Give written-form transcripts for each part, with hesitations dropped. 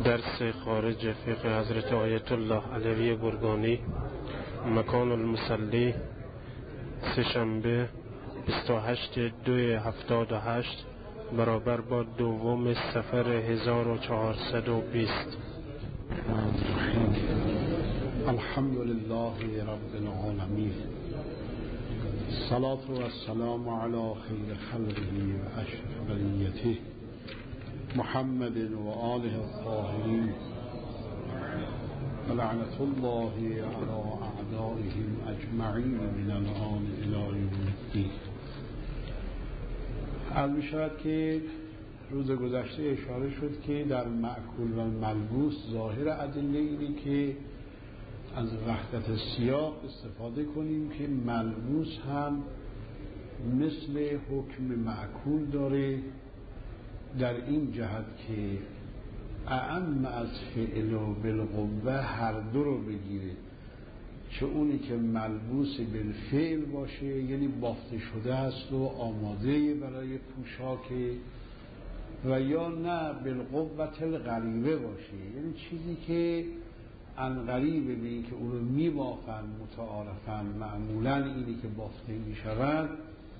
درس خارج فقه حضرت آیت الله علوی گرگانی، مکان المصلی، سه‌شنبه 28/2/78 برابر با 2 صفر 1420. الحمد لله رب العالمین، الصلاة والسلام علی خیر خلقه و اشرف بریته محمد و آله الطاهرین و لعنت الله علی اعدائهم اجمعین من الآن الی یوم الدین. عرض می شود که روز گذشته اشاره شد که در مأکول و ملبوس ظاهر ادله اینه که از وحدت سیاق استفاده کنیم که ملبوس هم مثل حکم مأکول داره، در این جهت که اعم از فعل و بالقوه هر دو رو بگیره، چه اونی که ملبوس بالفعل باشه یعنی بافته شده است و آماده برای پوشاک، و یا نه بالقوه الغریبه باشه یعنی چیزی که انقریبه به این که اون رو میبافن متعارفن، معمولا اینی که بافته میشود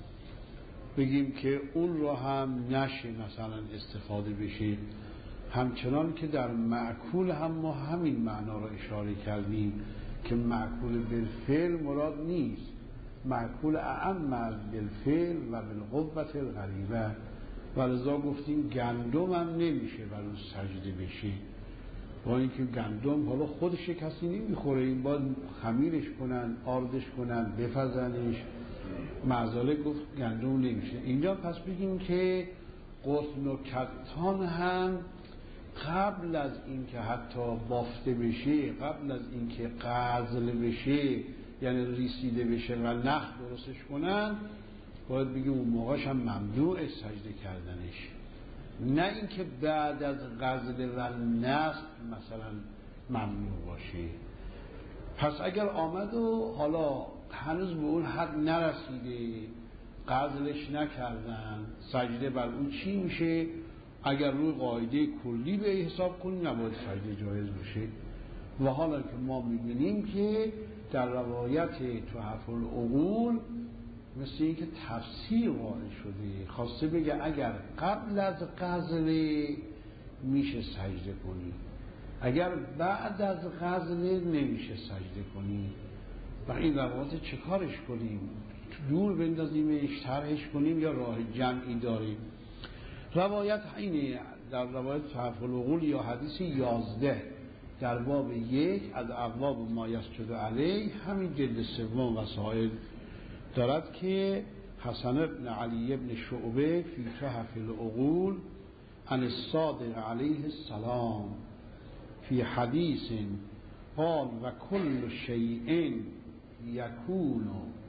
بگیم که اون رو هم نشه مثلا استفاده بشه. همچنان که در مأکول هم ما همین معنا رو اشاره کردیم که مأکول بالفعل مراد نیست، مأکول اعم از بالفعل و بالقوة الغریبه، و لذا گفتیم گندم هم نمیشه بر اون سجده بشه، با اینکه گندم حالا خودش کسی نمیخوره، این باید خمیرش کنن، آردش کنن، بپزنش، معزاله گفت گندم نمیشه. اینجا پس بگیم که قطن و کتان هم قبل از اینکه حتی بافته بشه، قبل از اینکه غزل بشه یعنی ریسیده بشه و نخ درستش کنن، باید بگیم اون موقعش هم ممنوع سجده کردنش، نه اینکه بعد از غزل و نصب مثلا ممنوع باشه. پس اگر آمد و حالا هنوز به اون حد نرسیده، غزلش نکردن، سجده بر اون چی میشه؟ اگر روی قاعده کلی به حساب کنیم نباید سجده جایز باشه. و حالا که ما میبینیم که در روایت تحف العقول مثل این که تفسیر وارد شده، خواسته بگه اگر قبل از غزل میشه سجده کنی، اگر بعد از غزل نمیشه سجده کنی. و این روایت چه کارش کنیم؟ دور بندازیمش، طرحش کنیم، یا راه جمعی داریم؟ روایت اینه، در روایت تحف العقول یا حدیث 11 در باب 1 از ابواب ما یسجد علیه، همین جلد 3 وسائل دارد که حسن ابن علی ابن شعبه فی تحف العقول عن الصادق علیه السلام فی حدیث قال و کل شیء یکون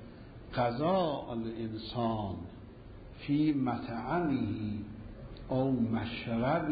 قضاء الانسان فی مطعمه او مشربه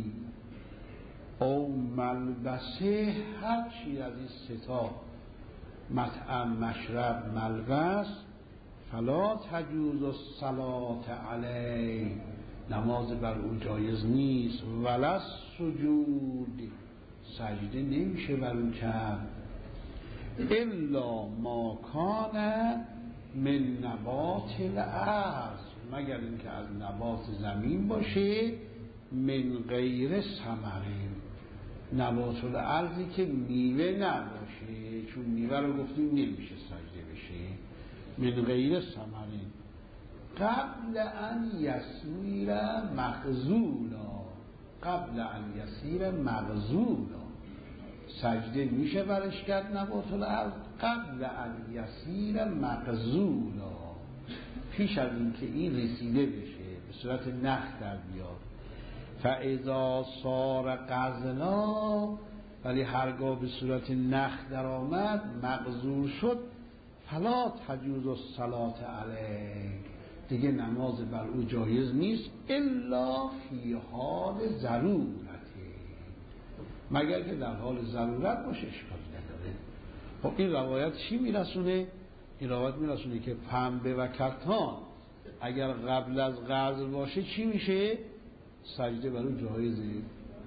او ملبسه، هر چی از این ستا مطعم، مشرب، ملبس، فلا تجوز الصلاة علیه، نماز بر او جایز نیست، ولا سجود، سجده نمیشه بر او کرد، الا ما کان من نبات الارض، مگر اینکه از نبات زمین باشه، من غیر ثمره، نبات الارضی که میوه نباشه، چون میوه رو گفتیم نمیشه سجده بشه، من غیر ثمره قبل ان یسیر مخزولا، قبل ان یسیر مخزولا، سجده میشه برش کرد نبات الارض قبل ان یسیر مخزولا، پیش از این که این رسیده بشه به صورت نخ در بیاد. فاذا صار غزلا، ولی هرگاه به صورت نخ در آمد، مغزول شد، فلا تجوز الصلاة علیه، دیگه نماز بر او جایز نیست، الا فی حال ضرورته، مگر که در حال ضرورت باشه اشکالی نداره. خب این روایت چی میرسونه؟ این روایت میرسونه که پنبه و کتان اگر قبل از غزل باشه چی میشه؟ سجده بر او جایزه.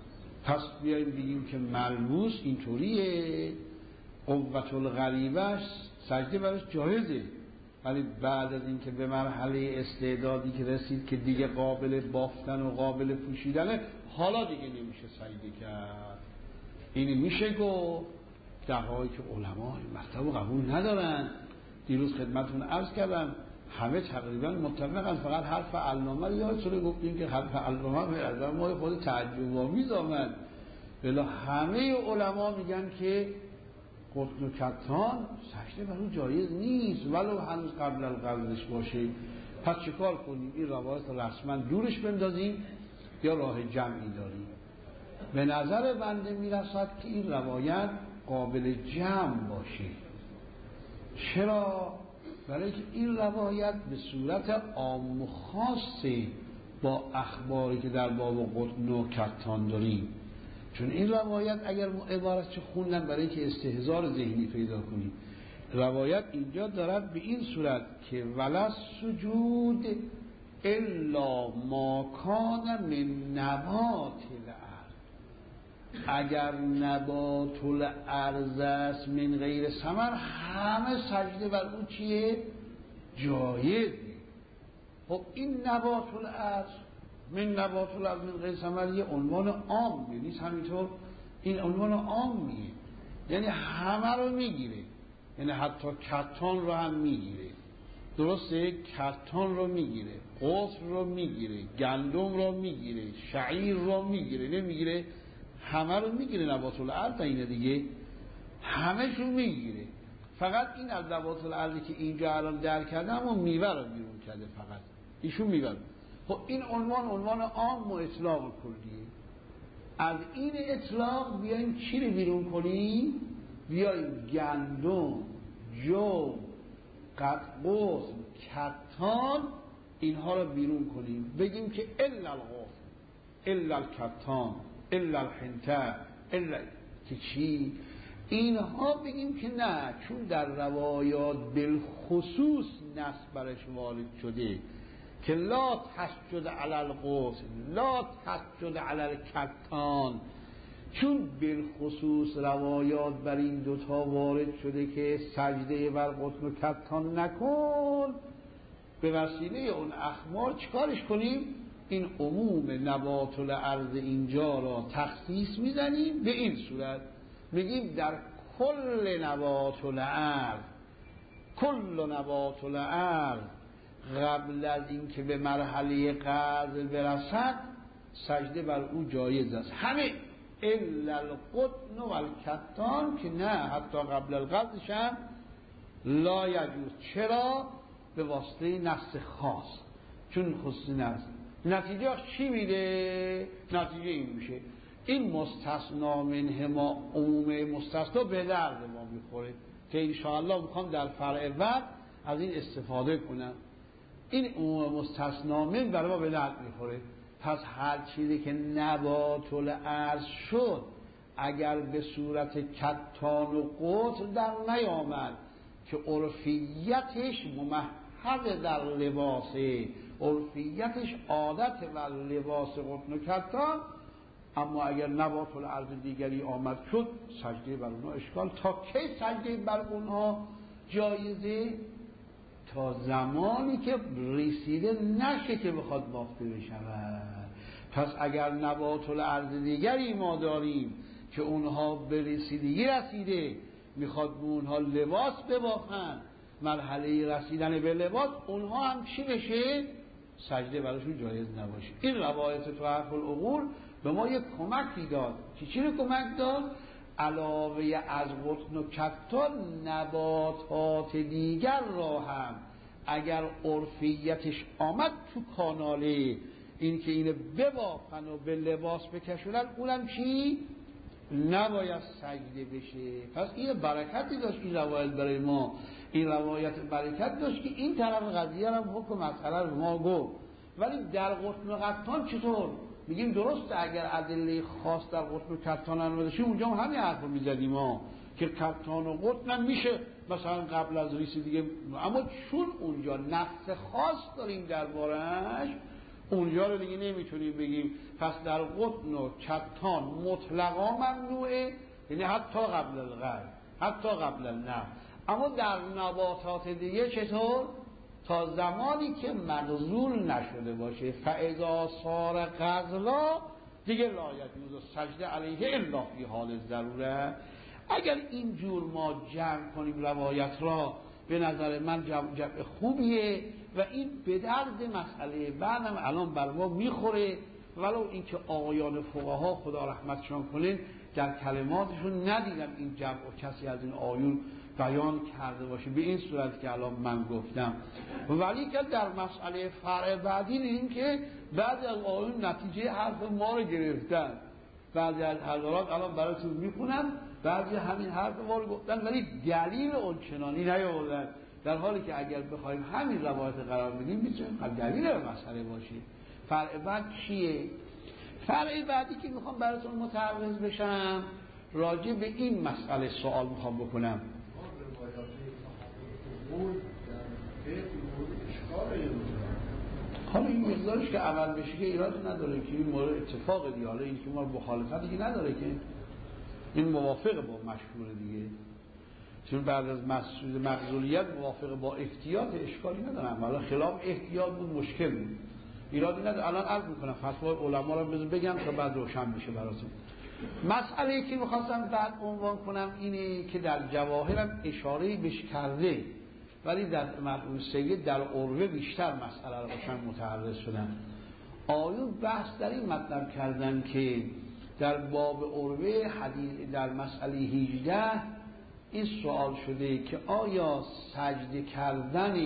پس بیاییم بگیم که ملموس اینطوریه، قوت الغریبش سجده براش جایزه، ولی بعد از اینکه به مرحله استعدادی که رسید که دیگه قابل بافتن و قابل پوشیدنه، حالا دیگه نمیشه سجده کرد. این میشه گفت در حالی که علما این مطلب رو قبول ندارن. دیروز خدمتتون عرض کردم همه تقریبا متفقن، فقط حرف علامه رو یادتونه گفتیم که حرف علامه به نظر ما خود تعجب آمیز آمد، بلا همه علما میگن که قطن و کتان سجده بر اون جایز نیست ولو هنوز قبل القبضش باشه. پس چیکار کنیم؟ این روایت رسما دورش بندازیم یا راه جمعی داریم؟ به نظر بنده میرسد که این روایت قابل جمع باشه. چرا؟ برای که این روایت به صورت عام و خاصه با اخباری که در باب قطن و کتان داریم. چون این روایت اگر عبارت چه خوندن برای که استحضار ذهنی پیدا کنیم، روایت اینجا دارد به این صورت که ولا سجود الا ما کان من نبات الارض، اگر نبات الارض است من غیر ثمر، همه سجده بر اون چیه؟ جایزه. خب این نبات الارض من نبات الارض من غیر ثمر یه عنوان عام نیست همینطور؟ این عنوان عامیه، یعنی همه رو میگیره، یعنی حتی کتان رو هم میگیره. درسته؟ کتان رو میگیره، قطن رو میگیره، گندم رو میگیره، شعیر رو میگیره، نمیگیره؟ همه رو میگیره نبات الارض. اینه دیگه همه شو میگیره. فقط این از نبات الارضی که اینجا الان در کردم و میوه رو بیرون کرده، فقط ایشون میوه. خب این عنوان عام و اطلاق کلیه. از این اطلاق بیاییم چی رو بیرون کنیم؟ بیاییم گندم، جو، قطقوس، کتان، اینها رو بیرون کنیم، بگیم که الا القوس، الا الکتان، الا الحنطه، الا که چی؟ اینها بگیم که نه، چون در روایات بالخصوص نص برش وارد شده که لا تسجد علی القوس، لا تسجد علی الکتان، چون بالخصوص روایات بر این دوتا وارد شده که سجده بر قطن و کتان نکن، به وسیله اون اخبار چیکارش کنیم؟ این عموم نبات الارض اینجا را تخصیص میزنیم به این صورت، میگیم در کل نبات الارض، کل نبات الارض قبل از اینکه به مرحله قبض برسد سجده بر او جایز است، همه الا القطن و الکتان که نه، حتی قبل القبضش هم لا یجوز. چرا؟ به واسطه نص خاص، چون خصوصی نص. نتیجه چی میده؟ نتیجه این میشه این مستثنا منه ما عموم مستثنا به درد ما میخوره که انشاءالله میخوام در فرع بعد از این استفاده کنم. این عموم مستثنا من برای ما به درد میخوره. پس هر چیزی که نبات الارض شد اگر به صورت کتان و قطن در نیامد که عرفیتش ممهد در لباسه، عرفیتش عادت و لباس قطن و کتان، اما اگر نبات الارض دیگری آمد شد سجده بر اونها اشکال. تا کی سجده بر اونها جایزه؟ تا زمانی که رسیده نشه که بخواد بافته بشود. پس اگر نبات الارض دیگری ما داریم که اونها به رسیدگی رسیده، میخواد به اونها لباس ببافن، مرحله رسیدن به لباس، اونها هم چی بشه؟ سجده براشون جایز نباشه. این روایت تو حرف العقول به ما یک کمکی داد. چی رو کمک داد؟ علاوه از قطن و کتان نباتات دیگر را هم اگر عرفیتش آمد تو کاناله، این که اینو ببافن و به لباس بکشونن، اونم چی؟ نباید سجده بشه. پس این برکتی داشت این روایت برای ما. این روایت برکت داشت که این طرف قضیه رو حکم مسئله رو ما گفت. ولی در قطن و کتان چطور؟ میگیم درسته اگر ادله خاص در قطن و کتان آمده شه اونجا هم همین حرف رو میزدیم ما که کتان و قطن هم میشه مثلا قبل از رسیدگی، اما چون اونجا نص خاص داریم دربارش، اونجا رو دیگه نمیتونیم بگیم. پس در قطن و کتان مطلقا ممنوعه، یعنی حتی قبل الغرب، حتی قبل النقل. اما در نباتات دیگه چطور؟ تا زمانی که مغزول نشده باشه. فاذا صار غزلا دیگه لا یجوز سجده علیه الا فی حال ضروره. اگر اینجور ما جمع کنیم روایت را، به نظر من جمع خوبیه و این به درد مسئله بعدم الان بر ما میخوره. ولو اینکه آقایان فقها خدا رحمتشان کنه در کلماتشون ندیدم این جمع و کسی از این آیون بیان کرده باشه به این صورت که الان من گفتم. ولی که در مسئله فرع بعدی دیدیم که بعضی از آیون نتیجه حرف ما رو گرفتن. بعضی از حضرات الان براتون میخونم، بعضی همین حرف ما رو گفتن ولی دلیل اونچنانی نیاوردن، در حالی که اگر بخوایم همین روایت قرار بدیم میتونیم دلیل مسئله باشه. فرع بعد چیه؟ فرع بعدی که میخوام براتون متعرض بشم راجع به این مسئله سوال میخوام بکنم. حالا این مقدارش که اول بشه که ایرادی نداره که این مورد اتفاق دیگه، حالا این که ما مخالفت دیگه نداره که این موافق با مشهور دیگه، چون بعد از مغزولیت موافق با احتیاط اشکالی ندارم. حالا خلاف احتیاط بود مشکل بود، ایرادی نداره. الان عرض میکنم فتوای علما رو بگم تا بعد روشن بشه براتون. مسئله که میخواستم بعد عنوان کنم اینه که در جواهرم اشاره بهش کرده ولی در مرحوم سید در عروه بیشتر مسئله رو باشن متعرض شدن. آیون بحث در این مطلب کردن که در باب عروه حدیث در مسئله 18 این سوال شده که آیا سجده کردن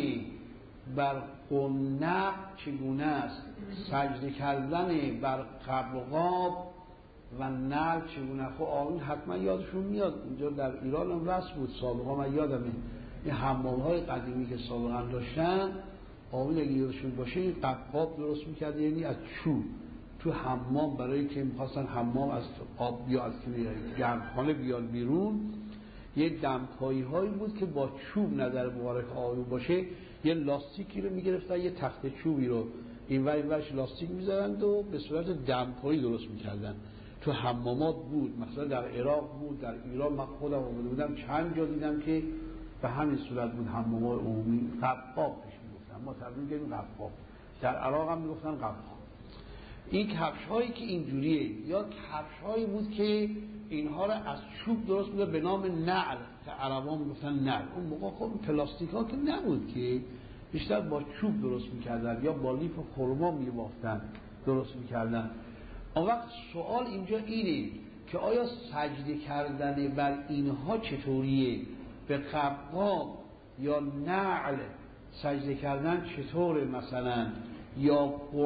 بر قنق چگونه است، سجده کردن بر قبقاب و نعل چگونه. خب آیون حتما یادشون میاد، اینجا در ایران هم رسم بود سابقا، من یادمه این حمام‌های قدیمی که سابقا داشتن آیون اگه یادشون باشه این قبقاب درست میکرد، یعنی از چوب تو حمام برای که میخواستن حمام از آب بیا از گرمخانه بیاد بیرون، یه دمپایی هایی بود که با چوب نظر مبارک آیون باشه یه لاستیکی رو میگرفتن، یه تخت چوبی رو این ورش لاستیک میذارند و به صورت دمپایی درست میکردن. تو حمامات بود، مثلا در عراق بود، در ایران من خودم آمده بودم چند جا دیدم که به همین صورت بود. حمامات عمومی قبقاب پیش میگفتن، ما تبدیل کردیم قبقاب. در عراق هم میگفتن قبقاب. این کفش هایی که اینجوریه یا کفش هایی بود که اینها رو از چوب درست می‌کردن به نام نعل که عربا میگفتن نعل. اون موقع خب پلاستیک ها که نبود که، بیشتر با چوب درست میکردن یا با لیف خرما میبافتن درست میکردن. اون وقت سوال اینجا اینه که آیا سجده کردن بر اینها چطوریه؟ به قبقاب یا نعل سجده کردن چطوره مثلا؟ یا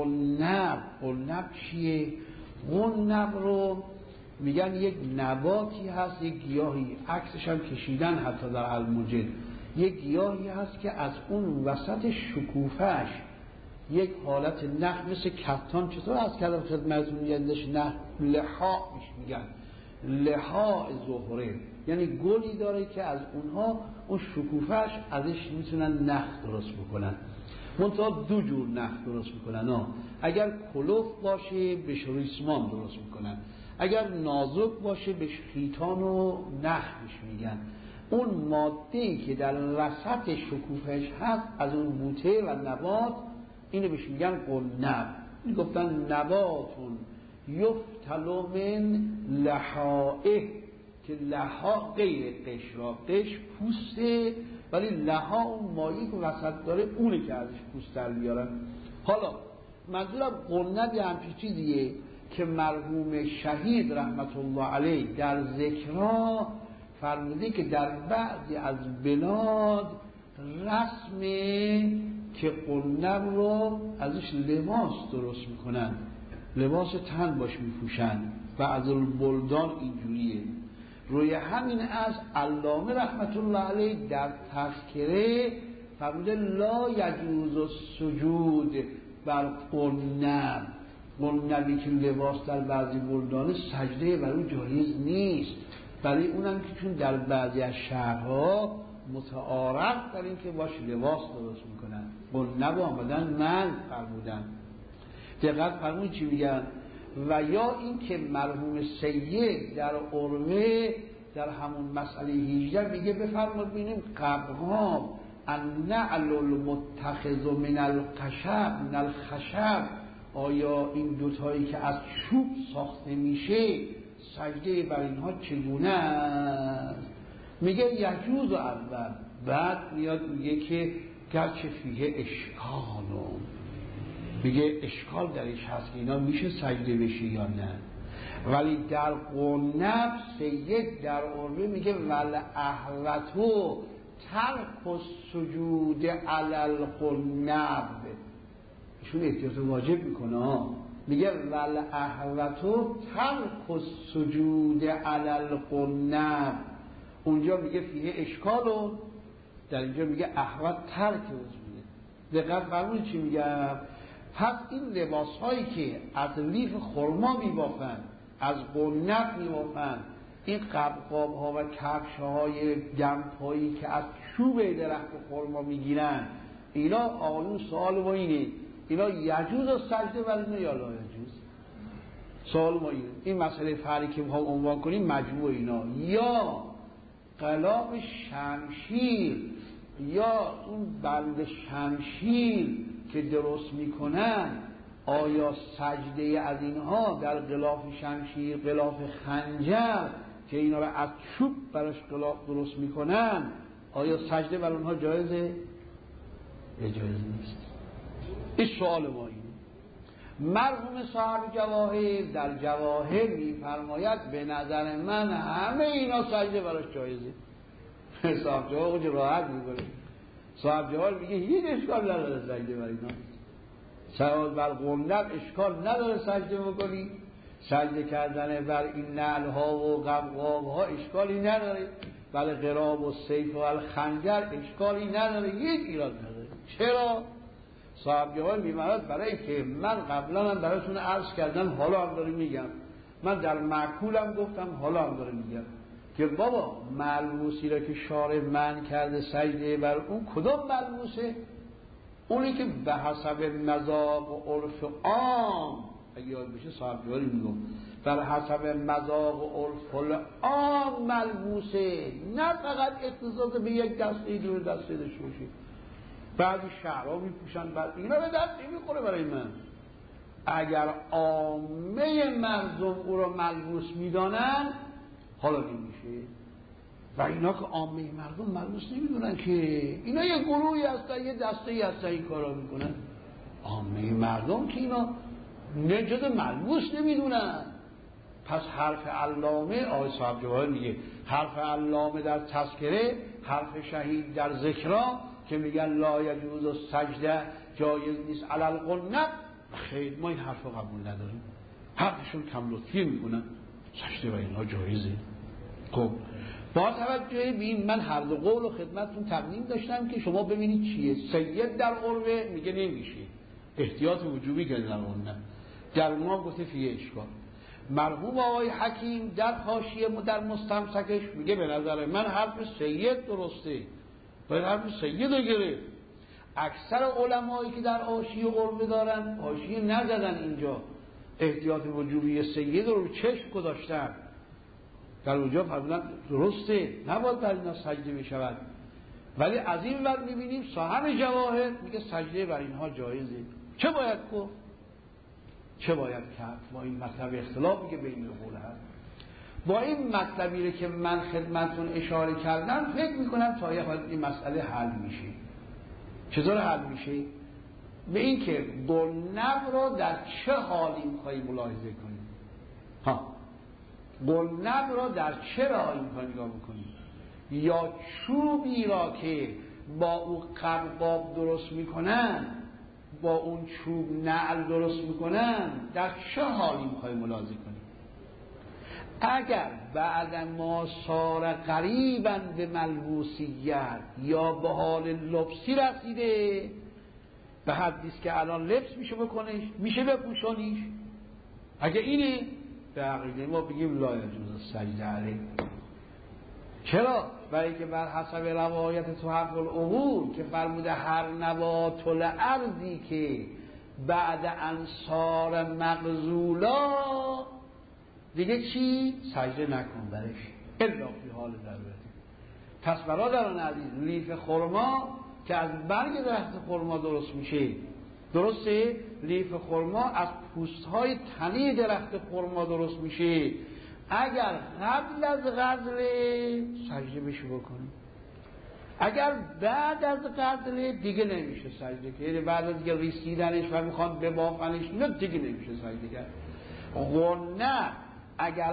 قلنب چیه؟ قلنب رو میگن یک نباتی هست، یک گیاهی، عکسش هم کشیدن حتی در الموجد، یک گیاهی هست که از اون وسط شکوفش یک حالت نخ مثل کتان، چطور از کلم خدمتون میگندش نخ لحا میگن، لحا زهره، یعنی گلی داره که از اونها اون شکوفش ازش میتونن نخ درست بکنن. منتها دو جور نخ درست میکنن اگر کلوف باشه بهش ریسمان درست میکنن، اگر نازک باشه بهش خیتان و نخ میگن. اون ماده‌ای که در وسط شکوفش هست از اون بوته و نبات اینو بهش میگن قلنب. این گفتن نباتون یفتل من لحائه، که لحا غیر قشرا، قش پوسته ولی لحا اون مایی که وسط داره اونه که ازش پوست در بیارن. حالا منظورم قلنب یه همچی چیزیه که مرحوم شهید رحمت الله علیه در ذکرها فرموده که در بعضی از بلاد رسمه که قلنب رو ازش لباس درست میکنن، لباس تن باش میپوشن و از البلدان اینجوریه. روی همین از علامه رحمت الله علیه در تذکره فرموده لا یجوز السجود بر قلنب، قلنبی که لباس در بعضی بلدان سجده بر اون جایز نیست، برای اونم که چون در بعضی از شهرها متعارف در این که باش لباس درست میکنن، قلنب آمدن من فرمودن. دقت فرمون چی میگن؟ و یا این که مرحوم سید در عروه در همون مسئله 18 میگه بفرمایید ببینیم قبقاب النعل المتخذ من الخشب آیا این دوتایی که از چوب ساخته میشه سجده بر اینها چگونه است؟ میگه یجوز و اول، بعد میاد میگه که گرچه فیه اشکالون، میگه اشکال درش هست که اینا میشه سجده بشه یا نه، ولی در قنب سید در عربه میگه ول احوتو ترک السجود علی القنب، ایشون احتیاط واجب میکنه، میگه ول احوتو ترک السجود علی القنب، اونجا میگه فیه اشکالون، در اینجا میگه احوت ترک وجوده. دقت فرمودید چی میگم؟ پس این لباس هایی که از لیف خرما میبافن، از قنب میبافن، این قبقاب ها و کفش های دمپایی که از چوب درخت خرما میگیرن، اینا آقایون سوال ما اینه اینا یجوز و سجده بر اینا یا لا یجوز؟ سوال ما اینه. این مسئله فرعی که ما عنوان کنیم مجموع اینا، یا قلاب شمشیر یا اون بند شمشیر که درست میکنن، آیا سجده از اینها در غلاف شمشیر، غلاف خنجر که اینا رو از چوب براش غلاف درست میکنن، آیا سجده بر اونها جایزه؟ جایز نیست. این سوال ما اینه. مرحوم صاحب جواهر در جواهر میفرماید به نظر من همه اینا سجده براش جایزه. صاحب جواهر راحت میکنه، صاحب جواهر میگه هیچ اشکال نداره سجده بر اینا، سجده بر قنب اشکال نداره سجده بکنی، سجده کردن بر این نعل ها و قبقاب ها اشکالی نداره، بر قراب و سیف و الخنجر اشکالی نداره، هیچ ایراد نداره. چرا؟ صاحب جواهر میماند برای که من قبلا هم براتون عرض کردم، حالا هم دارم میگم، من در معکولم گفتم، حالا هم دارم میگم که بابا ملبوسی را که شارع منع کرده سجده بر اون کدام ملبوسه؟ اونی که به حسب مذاق و عرف عام، اگه یاد بشه صاحب جواهر میگم بر حسب مذاق و عرف عام ملبوسه، نه فقط اختصاص به یک دسته دور دسته داشته باشه. بعضی شعرها میپوشن، بعد اینا به دست نمیخوره برای من. اگر عامه مردم او را ملبوس میدانن حالا نمیشه، و اینا که عامه مردم ملبوس نمیدونن که اینا یه گروهی هستن، یه دسته‌ای هستن این کارا میکنن. عامه مردم که اینا نجد ملبوس نمیدونن. پس حرف علامه آقای صاحب جواهر میگه، حرف علامه در تذکره، حرف شهید در ذکرا که میگن لا یجوز و سجده جایز نیست علی القنب، خیر ما این حرف رو قبول نداریم، حرفشون کم لطفی میکنن، سجده و اینها جایزه. خب با توجه به این من هر دو قول و خدمتتون تقدیم داشتم که شما ببینید چیه. سید در عروه میگه نمیشه، احتیاط وجوبی که در قنب، در ما گفته فیه اشکال. مرحوم آقای حکیم در حاشیه در مستمسکش میگه به نظر من حرف سید درسته، باید حرف سید رو گرفت. اکثر علمایی که در حاشیه عروه دارن حاشیه نزدن، اینجا احتیاط وجوبی سید رو چشم گذاشتن، در اونجا فرمودن درسته نباید بر اینا سجده میشود، ولی از این ور میبینیم صاحب جواهر میگه سجده بر اینها جایزه. چه باید گفت؟ چه باید کرد؟ با این مطلب اختلافی که بین قول هست، با این مطلبی که من خدمتتون اشاره کردم فکر میکنم تا یه حد این مسئله حل میشه. چطور حل میشه؟ به این که قنب را در چه حالی میخوایی ملاحظه کنیم. قنب را در چه حالی میخوایی نگاه بکنیم؟ یا چوبی را که با او قبقاب درست میکنن، با اون چوب نعل درست میکنن، در چه حالی میخوایی ملاحظه کنیم؟ اگر بعد ما صار قریبا به ملبوسیت یا به حال لبسی رسیده، به حدیث که الان لبس میشه بکنش، میشه بپوشانیش، اگه اینه به عقیده ما بگیم لا یجوز سجده علیه. چرا؟ برای که بر حسب روایت تحف العقول که فرموده هر نبات الارضی که بعد انصار مغزولا دیگه چی؟ سجده نکن برش الا فی حال ضرورت. پس برادران عزیز، لیف خرما که از برگ درخت خرما درست میشه، درسته؟ لیف خرما از پوستهای تنی درخت خرما درست میشه. اگر قبل از غسل سجده بشه بکنیم، اگر بعد از غسل دیگه نمیشه سجده کرد، یعنی بعد از دیگه ریسیدنش و میخوان ببافنش اینا دیگه نمیشه سجده کرد. غنه اگر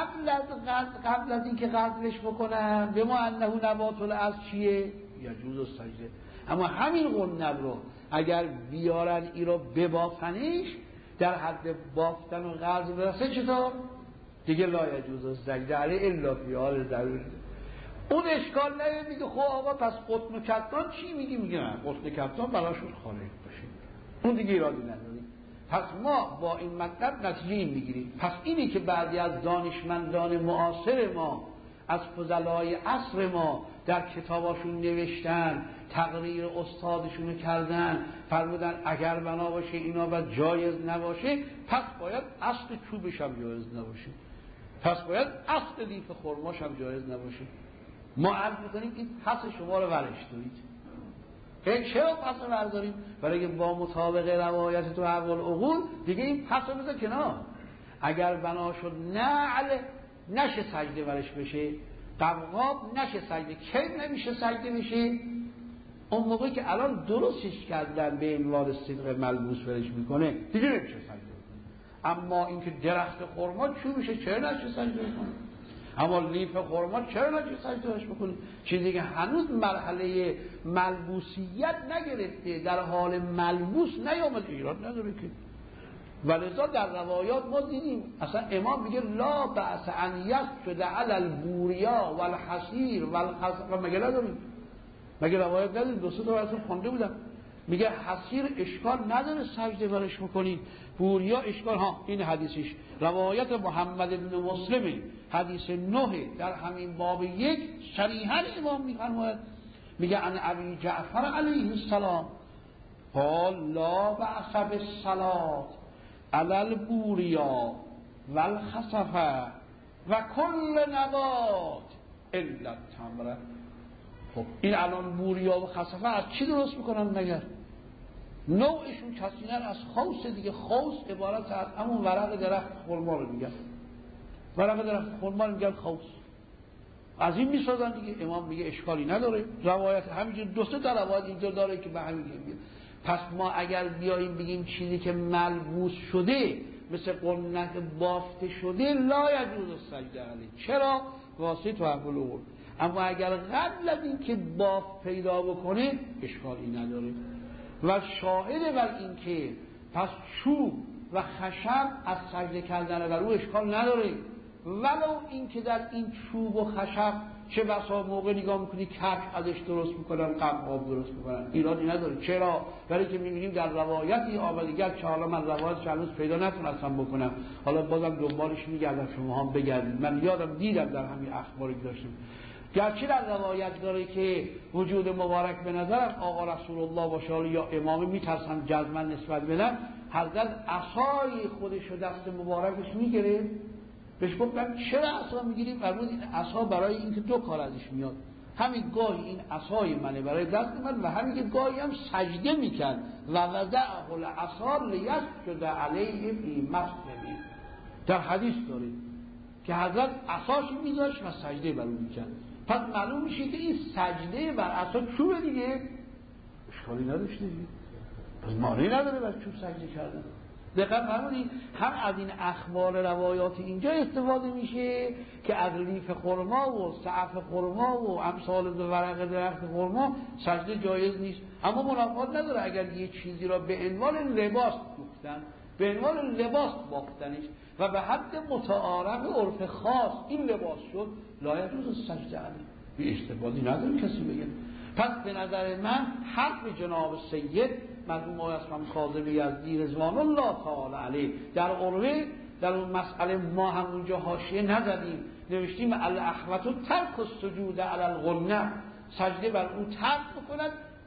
قبل از اینکه غسلش بکنن به ما انه نبات الاصل چیه؟ یجوز سجده. اما همین غنه رو اگر بیارن ای رو ببافنش در حد بافتن و غسل برسه چطور؟ دیگه لا یجوز سجده علیه الا فی حال ضروری. اون اشکال نمیگه خب آقا پس قطن و کتان چی میگی؟ میگه نه قطن و کتان براشون خارج باشه، اون دیگه ایرادی نداری. پس ما با این مطلب نتیجه این میگیریم. پس اینی که بعضی از دانشمندان معاصر ما از فضلای عصر ما در کتاباشون نوشتن، تقریر استادشون کردن، فرمودن اگر بنا باشه اینا و جایز نباشه پس باید اصل چوبش هم جایز نباشه، پس باید اصل لیف خرماش هم جایز نباشه. ما عرض میکنیم این پس شما رو ورش دارید. چرا پس رو برداریم؟ برای با مطابق روایت تو احوال عقول دیگه این پس رو بذار کنار. اگر بنا شد نعل نشه سجده ورش بشه، قبقاب نشه سجده، کی نمیشه سجده بشه؟ اون موقعی که الان درستش کردن به عنوان صدق ملبوس ورش میکنه دیگه نمیشه سجده بکنه. اما اینکه درخت خرما چون میشه چرا نشه سجده بکنه؟ اما لیف خرما چرا نشه سجدهش بکنید؟ چیزی که هنوز مرحله ملبوسیت نگرفته، در حال ملبوس نیامد، ایراد نداره که. ولذا در روایات ما دیدیم اصلا امام میگه لا بأس ان یسجد علی البوریا والحصیر والخصف. مگه نداریم؟ مگه روایات نداریم؟ دو سه تا اصلا خونده بودم میگه حصیر اشکال نداره سجده برش بکنید، بوریا اشکال. این حدیثش روایت محمد بن مسلم حدیث 9 در همین باب 1 صریحا امام میفرماید، میگه عن ابی جعفر علیه السلام قال لا بأس بالصلاة علی البوریا والخصف و کل نبات الا التمر. خب این الان بوریا و خصفه از چی درست میکنن مگر؟ نوعشون کسینن از خوص دیگه. خوص عبارت از همون ورق درخت خرما رو میگن، ورق درخت خرما رو میگن خوص، از این میسازن دیگه. امام میگه اشکالی نداره. روایت همینجور دو سه تا روایت اینجور داره که به همین میگه. پس ما اگر بیاییم بگیم چیزی که ملبوس شده مثل قنت بافته شده لا یجوز سجده علیه، چرا؟ واسه تو احوال عقول. اما اگر قبل از این که باف پیدا بکنه اشکالی نداره. و شاهد بر این که پس چوب و خشب از سجده کردن بر او اشکال نداره، ولو این که در این چوب و خشب چه بسا موقع نگاه میکنی کفش ازش درست میکنن، قبقاب درست میکنن، ایرادی نداره. چرا؟ برای که میبینیم در روایتی آمدگر که حالا من روایتش هنوز پیدا نتونستم بکنم، حالا بازم دنبالش میگردم، شما هم بگردید. من یادم دیدم در همین اخباری که داشتم، گرچه در روایت داره که وجود مبارک به نظرم آقا رسول الله باشه یا امام میترسن جزما نسبت بدن، حضرت عصای خودش و دست مبارکش میگیره، بهش گفتم چرا عصا میگیری؟ فرمود این عصا برای اینکه دو کار ازش میاد، همین گاهی این عصای منه برای دست من و همین که گاهی هم سجده میکرد و وضعه العصا لیسجد علیه فی مسجد. در حدیث داره که حضرت عصاش میذاشت و سجده بر اون میکرد. پس معلوم میشه که این سجده بر عصا چوبه دیگه، اشکالی نداشته دیگه، پس مانعی نداره بر چوب سجده کردن. دقیقا فرمودید هم از این اخبار روایات اینجا استفاده میشه که از لیف خرما و سعف خرما و امثال ورق درخت خرما سجده جایز نیست. اما منافات نداره اگر یه چیزی را به عنوان لباس دوختن، به عنوان لباس بافتنش و به حد متعارف عرف خاص این لباس شد، لا یجوز سجده علیه، بی اشتباهی نداره کسی بگه. پس به نظر من حرف جناب سید مرحوم آقای کاظم یزدی رضوان الله تعالی علیه در عروه در اون مسئله ما هم اونجا حاشیه نزدیم، نوشتیم الاحوط ترک السجود علی الغنه، سجده بر اون ترک بکنن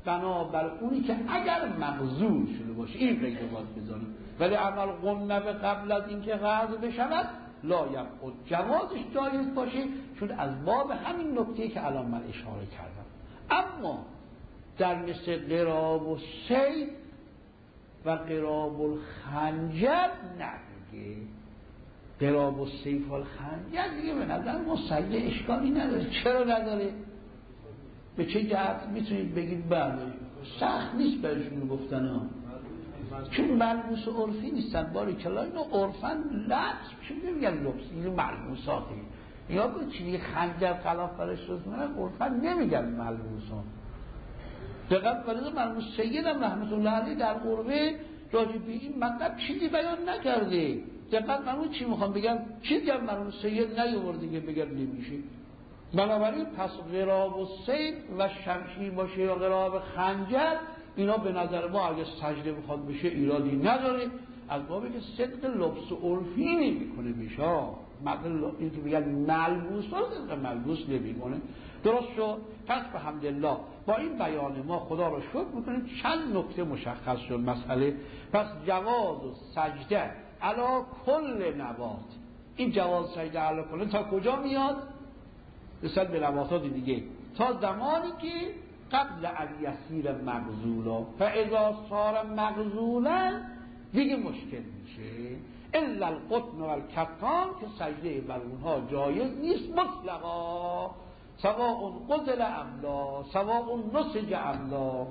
بنابر اونی که اگر مغزول شده باشه این قید باید بذاریم، ولی عمل قنبه قبل از اینکه غرض بشود لا یبعد جوازش جایز باشه، چون از باب همین نکته که الان من اشاره کردم. اما در مثل قراب و سید و قراب الخنجر نمیگه. قراب و سیف و الخنجر دیگه به نظر مسئله اشکالی نداره. چرا نداره؟ به چه جهت میتونید بگید بله سخت نیست برشون گفتن ها، چون ملبوس و عرفی نیستن. باری کلا اینو عرفن لبس چون نمیگن لبس، اینو ملبوساتی. یا به چیزی خنجر خلاف برش شد من عرفن نمیگن ملبوسان. دقیق ولی ملبوس سیدم رحمت الله علیه در قربه راجع به این مطلب چیزی بیان نکرده. دقیق من چی میخوام بگم، چیزی هم ملبوس سید نیاورده که بگم نمیشه. بنابراین پس قراب و سید و شمشیر باشه یا قراب خنجر اینا به نظر ما اگه سجده بخواد بشه ایرادی نداره، از بابی که صدق لبس و عرفی نمیکنه بشه. این که بگن ملبوس صدق ملبوس نمیکنه. درست شد. پس به حمدالله با این بیان ما خدا رو شکر میکنیم چند نکته مشخص شد مسئله. پس جواز و سجده علی کل نبات، این جواز سجده علی کل تا کجا میاد؟ رسد به نباتات دیگه تا زمانی که قبل ان یصیر مغزولا، فاذا صار مغزولا دیگه مشکل میشه. الا القطن و الکتان که سجده بر اونها جایز نیست مطلقا، سواء قتل ام لا، سواء نسج ام لا.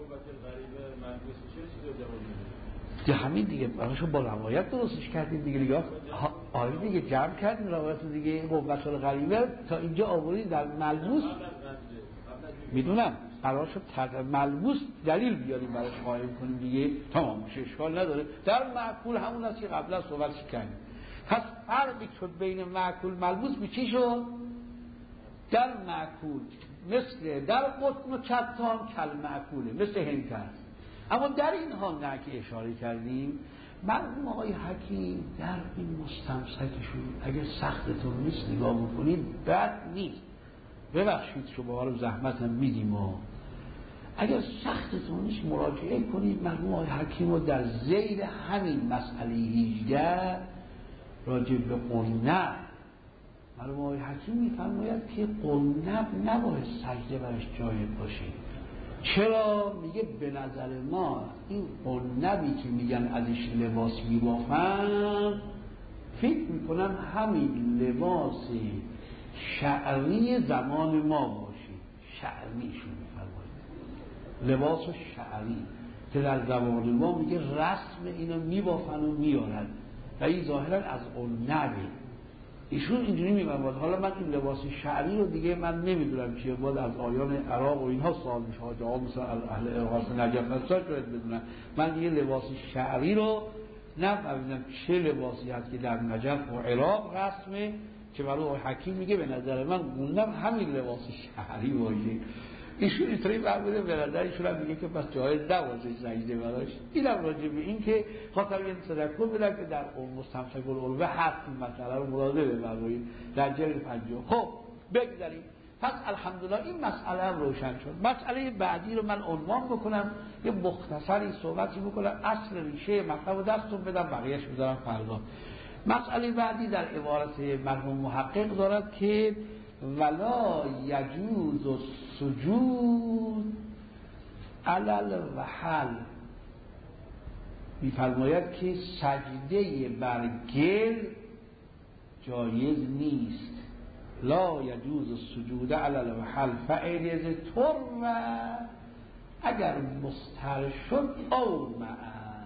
دیگه همین دیگه براشون با روایت درستش کردیم دیگه. آره دیگه جمع کردیم روایت دیگه. قوت الغریبه تا اینجا آوردیم در ملبوس. میدونم قرار شد ملبوس دلیل بیاریم براش قائم کنیم دیگه، تمام میشه اشکال نداره. در معقول همون است که قبلا صحبت کردیم. پس فرقی شد بین معقول ملبوس به چی شد؟ در معقول مثل در قطن و کتان کل معقوله، مثل هنکه است. اما در این حال نه که اشاره کردیم مرحوم آقای حکیم در این مستمسکشون اگه سختتون نیست نگاه بکنید بد نیست، ببخشید شما رو زحمتم میدیم و اگر سختتون نیست مراجعه کنید مرحوم آقای حکیم رو در ذیل همین مسئله 18 راجع به قنب. مرحوم آقای حکیم میفرماید که قنب نباید سجده برش جایز باشه. چرا؟ میگه به نظر ما این قنبی که میگن ازش لباس میبافن فکر میکنم همین لباس شعری زمان ما باشه. شعریشون میفرماید لباس شعری که در زمان ما میگه رسم اینو میبافن و میارن و این ظاهرا از قنبه. ایشون اینجوری میفرماید. حالا من این لباس شعری رو دیگه من نمیدونم چیه، باید از آیان عراق و اینها سوال میشه. جواب مثلا اهل عراق نجف هستن شاید بدونن. من دیگه لباس شعری رو نفهمیدم چه لباسی هست که در نجف و عراق رسمه که برای حکیم میگه به نظر من قنب همین لباس شعری باشه. ایشون اینطوری برمیده به نظر ایشون هم میگه که پس جایز نباشه سجده براش. اینم راجع به این که خاطر این تذکر بدم که در مستمسک العروه هست این مسئله رو مراجعه بفرمایید در جلد 50. خب بگذاریم. پس الحمدلله این مسئله هم روشن شد. مسئله بعدی رو من عنوان بکنم، یه مختصری صحبتی بکنم، اصل ریشه مطلب رو دستون بدم، بقیه‌اش بذارم فردا. مسئله بعدی در عبارت مرحوم محقق دارد که ولا یجوز السجود علی الرحل. میفرماید که سجده بر گل جایز نیست. لا یجوز السجود علی الرحل فإذا تر اگر مستر شد او مع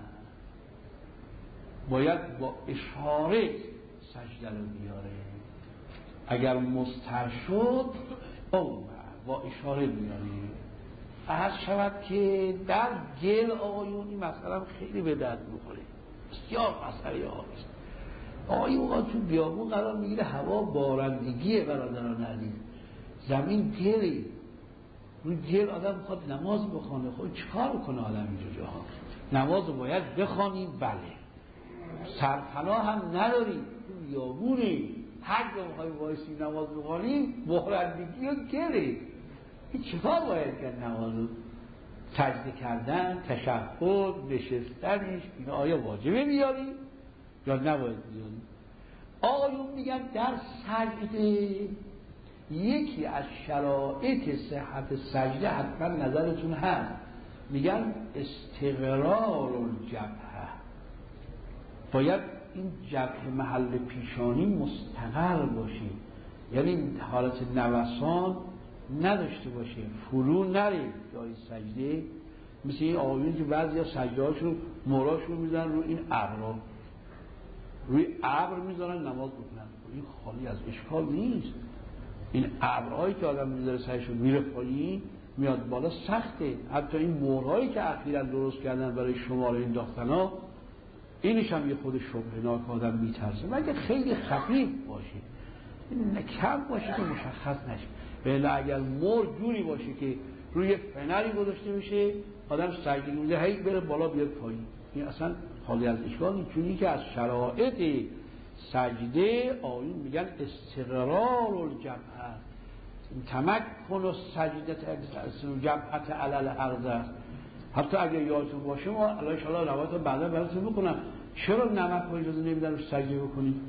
باید با اشاره سجده رو بیاره. اگر مستر شد او با اشاره بیاره. عرض شود که در گل آقایون این مسئله خیلی به درد میخوره، بسیار مسئله آقایست. آقای اوقات تو بیابون قرار میگیره، هوا بارندگیه برادران عزیز، زمین گلی، روی گل آدم میخواد نماز بخونه. خب چیکار کنه آدم اینجا جاها؟ نماز رو باید بخوانیم، بله، سرپناه هم نداریم، تو بیابونی هر جا میخوایی وایسی نماز بخوانیم بارندگی و گله. این چیکار باید کرد نمازو؟ سجده کردن، تشهد، نشستنش، اینا آیا واجبه بیاری یا نباید بیاری؟ آقایون میگن در سجده یکی از شرایط صحت سجده حتما نظرتون هست، میگن استقرار الجبهه، باید این جبهه محل پیشانی مستقر باشه، یعنی حالت نوسان نداشته باشه، فرو نره جای سجده. مثل این آقایون که بعضی از سجده هاشون مراشون میزنن رو این ابرا، روی ابر میذارن نماز بکنن، این خالی از اشکال نیست. این ابرهایی که آدم میذاره سرشون میره پایین میاد بالا سخته. حتی این مهرهایی که اخیراً درست کردن برای شماره انداختن ها، اینش هم یه خود شبهناک، آدم میترسه مگه خیلی خفیف باشه، این کم باشه که مشخص نشه. ولی اگر مهر جوری باشه که روی فنری گذاشته بشه آدم سجده میده هی بره بالا بیاد پایین، این اصلا خالی از اشکال نیست. چونی که از شرایط سجده آیون میگن استقرار الجبهه، تمکن السجده جبهت علی الارض. حتی اگر یادتون باشه ما الله ان شاء الله روایت بعدا براتون میکنم چرا نمک رو اجازه نمیدن رو سجده بکنید.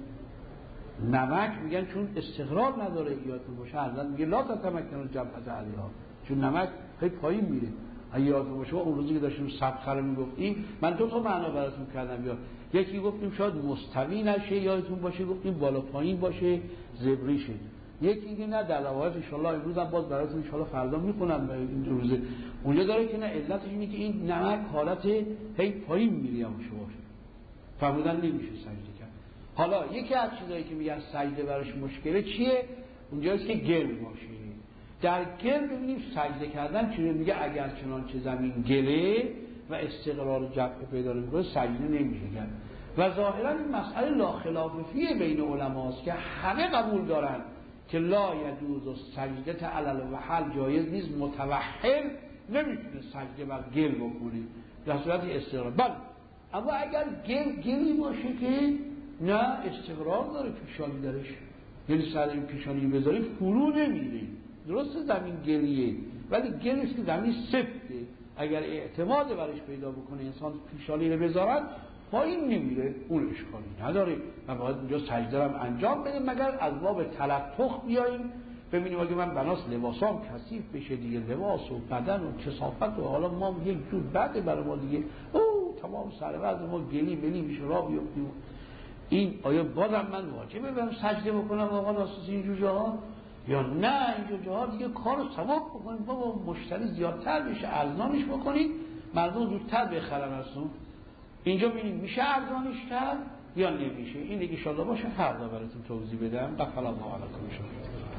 نمک میگن چون استقرار نداره، یادتون باشه حضرت میگه لا تتمکن جبهت علیها، چون نمک خیلی پایین میره. اگه یادتون باشه اون روزی که داشتیم سبخه رو میگفتیم من دو تا معنا براتون کردم، یکی گفتیم شاید مستوی نشه، یادتون باشه گفتیم بالا پایین باشه زبری شه، یکی اینکه نه در روایت ان شاء الله امروز هم باز براتون ان شاء الله فردا میخونم این روزه اونجا داره که نه علتش اینه که این نمک حالت هی پایین میره باشه فرمودن نمیشه سجده کرد. حالا یکی از چیزایی که میگن سجده براش مشکله چیه؟ اونجاست که گل باشه. در گل ببینیم سجده کردن چیه؟ میگه اگر چنانچه زمین گله و استقرار جبهه پیدا نمیکنه سجده نمیشه کرد. و ظاهرا این مسئله لا خلاف فیه بین علماست که همه قبول دارن که لا یجوز السجده علی الوحل، جایز نیست متوحل نمیتونه سجده بر گل بکنه در صورت استقرار. بله اما اگر گلی باشه که نه استقرار داره پیشانی درش، یعنی سر این پیشانی بذاری فرو نمیره، درسته زمین گلیه ولی گلیست که زمین سفته، اگر اعتماد برش پیدا بکنه انسان پیشانی رو بذارن پایین نمیره، اون اشکالی نداره و باید اونجا سجده هم انجام بدیم، مگر از باب تلطخ بیاییم ببینیم اگه من بناس لباسام کثیف بشه دیگه، لباس و بدن و کثافت و حالا ما یک جور بده برای ما دیگه، تمام سر وضع ما گلی ملی میشه را بیفتیم، این آیا بازم من واجبه برم سجده بکنم آقا ناسوسی اینجور جاها یا نه؟ اینجور جاها دیگه کارو ثواب بکنید، بابا مشتری زیادتر بشه ارزانش بکنید مردم زودتر بخرن ازتون. اینجا ببینید میشه ارزانش کرد یا نمیشه، این دیگه ان شاء الله باشه فردا براتون توضیح بدم. غفر الله علیکم شما.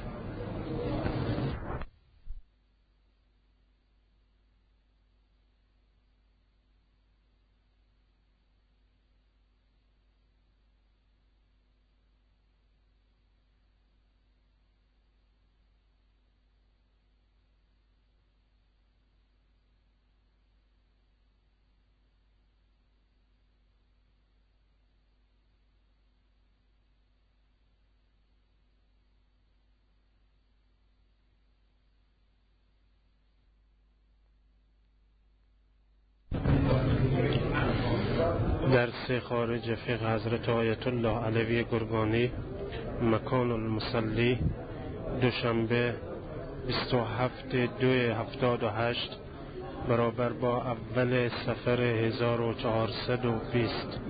درس خارج فقه حضرت آیت الله علوی گرگانی، مکان المصلی، دوشنبه 27/2/78 برابر با اول صفر 1420.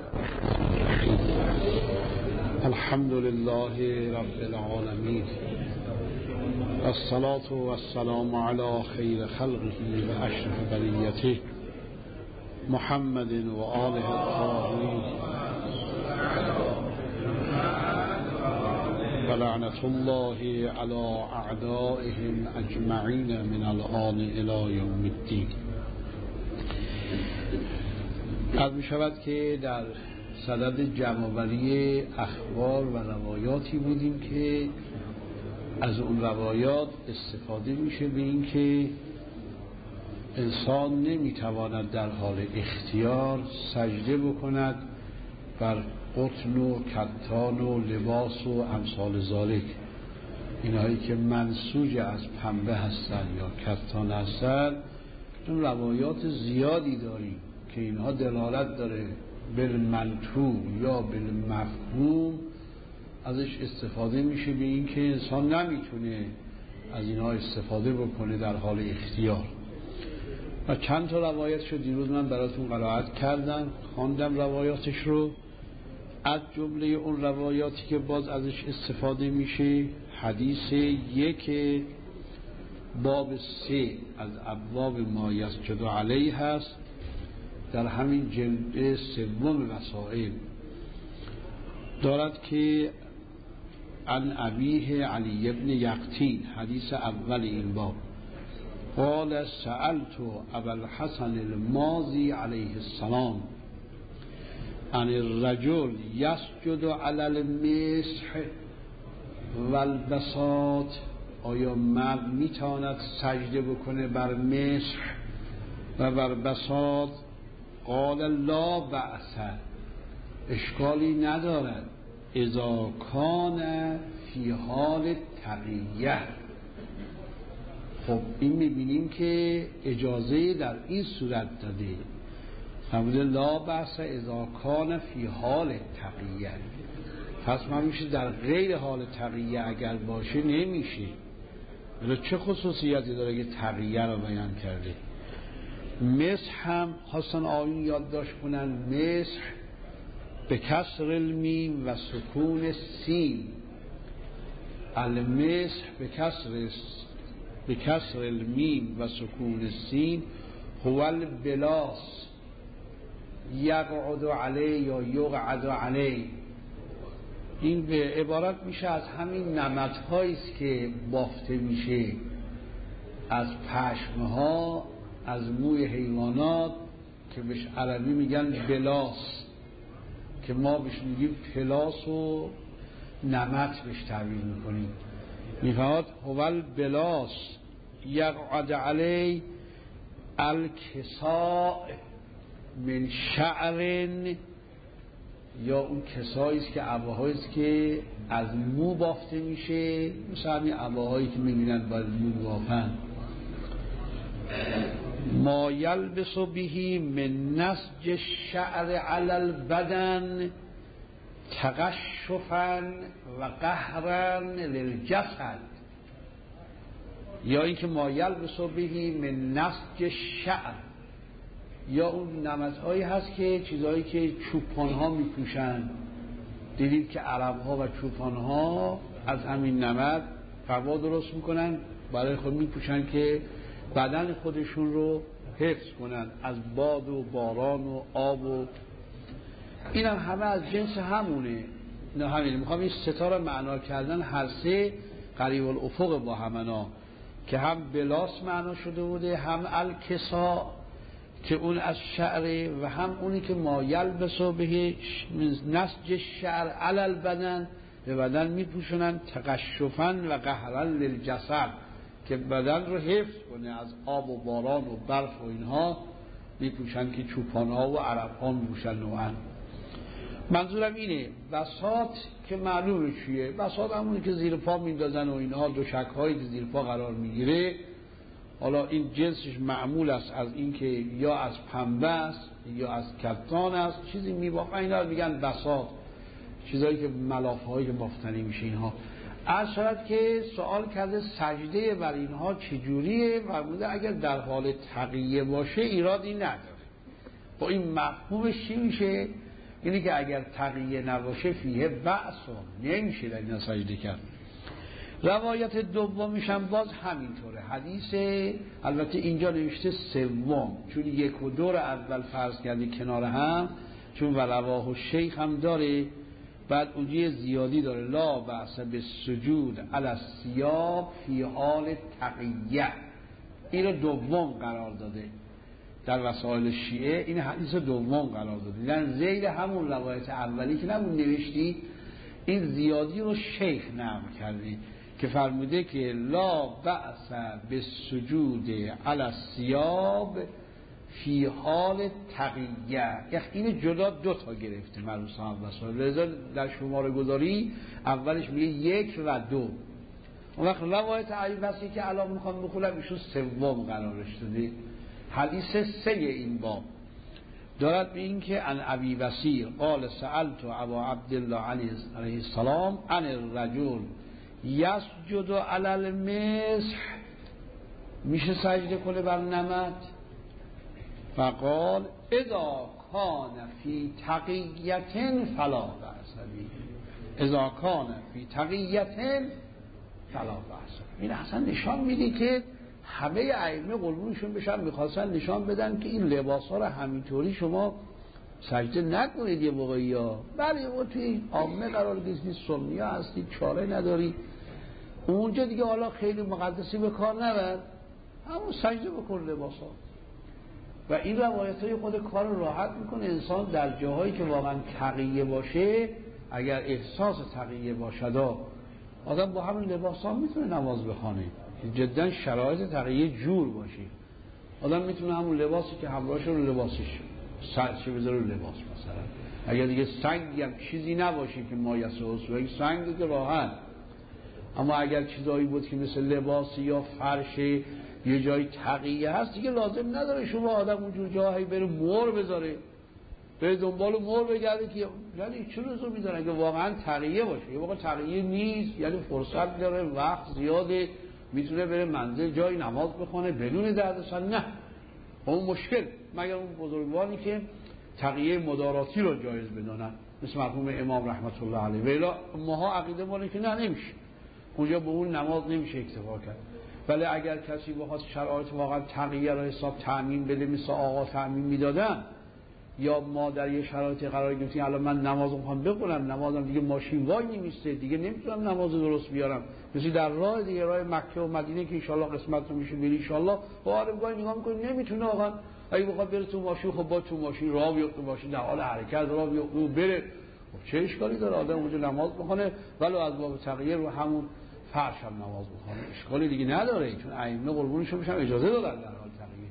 الحمد لله رب العالمین الصلاة والسلام علی خیر خلقه و اشرف بریته محمد و آله الطاهرین و لعنت الله علی اعدائهم اجمعین من الآن الی یوم الدین. عرض می شود که در صدد جمع‌آوری اخبار و روایاتی بودیم که از اون روایات استفاده میشه به این که انسان نمیتواند در حال اختیار سجده بکند بر قطن و کتان و لباس و امثال ذالک، اینهایی که منسوج از پنبه هستند یا کتان هستند چون روایات زیادی داریم که اینها دلالت داره بالمنطوق یا بالمفهوم ازش استفاده میشه به این که انسان نمیتونه از اینها استفاده بکنه در حال اختیار. و چند تا روایتشو دیروز من براتون قرائت کردم، خواندم روایاتش رو. از جمله اون روایاتی که باز ازش استفاده میشه حدیث 1 باب 3 از ابواب ما یسجد علیه هست، در همین جلد 3 وسائل دارد که عن ابیه علی ابن یقطین، حدیث اول این باب، قال سألت ابا الحسن المازی علیه السلام عن الرجل یسجد علی المسح والبساط، آیا مرد میتواند سجده بکنه بر مسح و بر بساط؟ قال لا بأس، اشکالی ندارد، اذا کان فی حال تقیه. خب این میبینیم که اجازه در این صورت داده، فرموده لا بأس اذا کان فی حال تقیه. پس من میشه در غیر حال تقیه اگر باشه نمیشه. ولی چه خصوصیتی داره که تقیه رو بیان کرده؟ مسح هم خواستن آیون یادداشت کنن، مسح به کسر المیم و سکون سین، المسح به کسر المیم و سکون سین هو البلاس یقعد علیه یا یقعد علیه. این به عبارت میشه از همین نمدهایی است که بافته میشه از پشمها، از موی حیوانات، که بهش عربی میگن بلاس، که ما بهش میگیم پلاس و نمد بهش تعبیر میکنیم. میفهمد هو البلاس یقعد علی الکساء من شعر، یا اون کسایی است که عباهایی است که از مو بافته میشه، مثل همین عباهایی که میبینن باید مو بافن. ما یلبس بهی من نسج الشعر علی البدن تقشفا و قهرا للجسد، یا اینکه ما یلبس بهی من نسج الشعر، یا اون نمدهایی هست که چیزهایی که چوپانها میپوشن. دیدید که عربها و چوپانها از همین نمد قبا درست میکنن برای خود میپوشن که بدن خودشون رو حفظ کنن از باد و باران و آب، و این هم همه از جنس همونه. نه همینه، میخوام این ستا رو معنا کردن، هر سه قریب الافق با همنا، که هم بلاس معنا شده بوده، هم الکسا که اون از شعر، و هم اونی که ما یلبسو به نسج شعر علی البدن، به بدن میپوشونن، تقشفا و قهرا للجسد، که بدن رو حفظ کنه از آب و باران و برف و اینها میپوشن، که چوپانها و عربها میپوشن نوعا. منظورم اینه بساط که معلومه چیه، بساط همونی که زیر پا میندازن و اینها، دوشک‌هایی که زیر پا قرار میگیره. حالا این جنسش معمول است از اینکه یا از پنبه است یا از کتان است، چیزی میبافن، اینا میگن بساط، چیزایی که ملافه‌هایی که بافتنی میشه اینها. از شاید که سوال کرده سجده بر اینها چجوریه، فرموده اگر در حال تقیه باشه ایرادی نداره. با این مفهومش چی میشه؟ اینه که اگر تقیه نباشه فیه بأس، نمیشه در اینا سجده کرد. روایت دومیش هم باز همینطوره، حدیث البته اینجا نوشته سوم، چون 1 و 2 اول فرض کردی کنار هم، چون و رواه و شیخ هم داره، بعد اونجا زیادی داره، لا بأس بالسجود علی الثیاب فی حال تقیه، این رو دوم قرار داده در وسائل شیعه، این حدیث دوم قرار داده، یعنی زیر همون روایت اولی که نمون نوشتی، این زیادی رو شیخ نقل کرده که فرموده که لا بأس بالسجود علی الثیاب فی حال تقیه. این جدا 2 تا گرفته مرحوم صاحب وسائل، لذا در شماره گذاری اولش میگه 1 و 2، اون وقت روایت علی بسی که الان میخوام بخونم ایشون سوم قرارش داده. حدیث 3 این باب دارد به این که عن ابی بصیر قال سألت ابا عبدالله علیه السلام عن الرجل یسجد علی المسح، میشه سجده کنه بر نمد؟ فقال اذا کان فی تقیة فلا بأس به، اذا کان فی تقیة فلا بأس. این اصلا نشان میده که همه ائمه قربونشون بشن میخواستن نشان بدن که این لباس ها رو همینطوری شما سجده نکنید یه موقعی ها. بله ما توی عامه قرار گرفتید، سنی ها هستید، چاره نداری، اونجا دیگه حالا خیلی مقدسی به کار نبر، همون سجده بکن لباس ها. و این روایت های خود کار راحت میکنه. انسان در جاهایی که واقعا تقیه باشه، اگر احساس تقیه باشد آدم با همون لباس ها میتونه نماز بخونه. جدا شرایط تقیه جور باشه، آدم میتونه همون لباسی که همراهش رو لباسش سرچه بذاره رو لباس. مثلا اگر دیگه سنگی هم چیزی نباشه که مایسه و سنگی که راحت، اما اگر چیزایی بود که مثل لباسی یا فرش یه جای تقیه هست، دیگه لازم نداره شما آدم اونجور جاهایی بره مور بذاره، بره دنبال مور بگرده که یعنی چه لزومی میذاره اگه واقعا تقیه باشه. یه واقعا تقیه نیست، یعنی فرصت داره، وقت زیاده، میتونه بره منزل جای نماز بخونه بدون دردسر. نه اون مشکل، مگر اون بزرگواری که تقیه مداراتی رو جایز بدونن مثل مرحوم امام رحمت الله علیه. ویلا ماها عقیده مونه که نه، نمیشه اونجا به اون نماز نمیشه اکتفا کرد. ولی اگر کسی بخواد شرایط واقعا تقیه رو حساب تأمین بده، مثل آقا تأمین میدادن، یا ما در یه شرایطی قرار گرفتیم الان من نماز میخوام بخونم، نمازم دیگه ماشین وای نمیسته، دیگه نمیتونم نماز درست بیارم، مثل در راه دیگه، راه مکه و مدینه که ان شاء الله قسمت میشه بری ان شاء الله، آره نگاه میکنی نمیتونه آقا. اگه بخواد بره تو ماشین، خب با تو ماشین راه بیفته، ماشین در حال حرکت راه بیفته بره، چه اشکالی داره آدم اونجا نماز بخونه ولو از باب تقیه رو همون فرش هم نماز بخونه، اشکالی دیگه نداره، چون ائمه قربونشون میشن اجازه دادن در حال تقیه.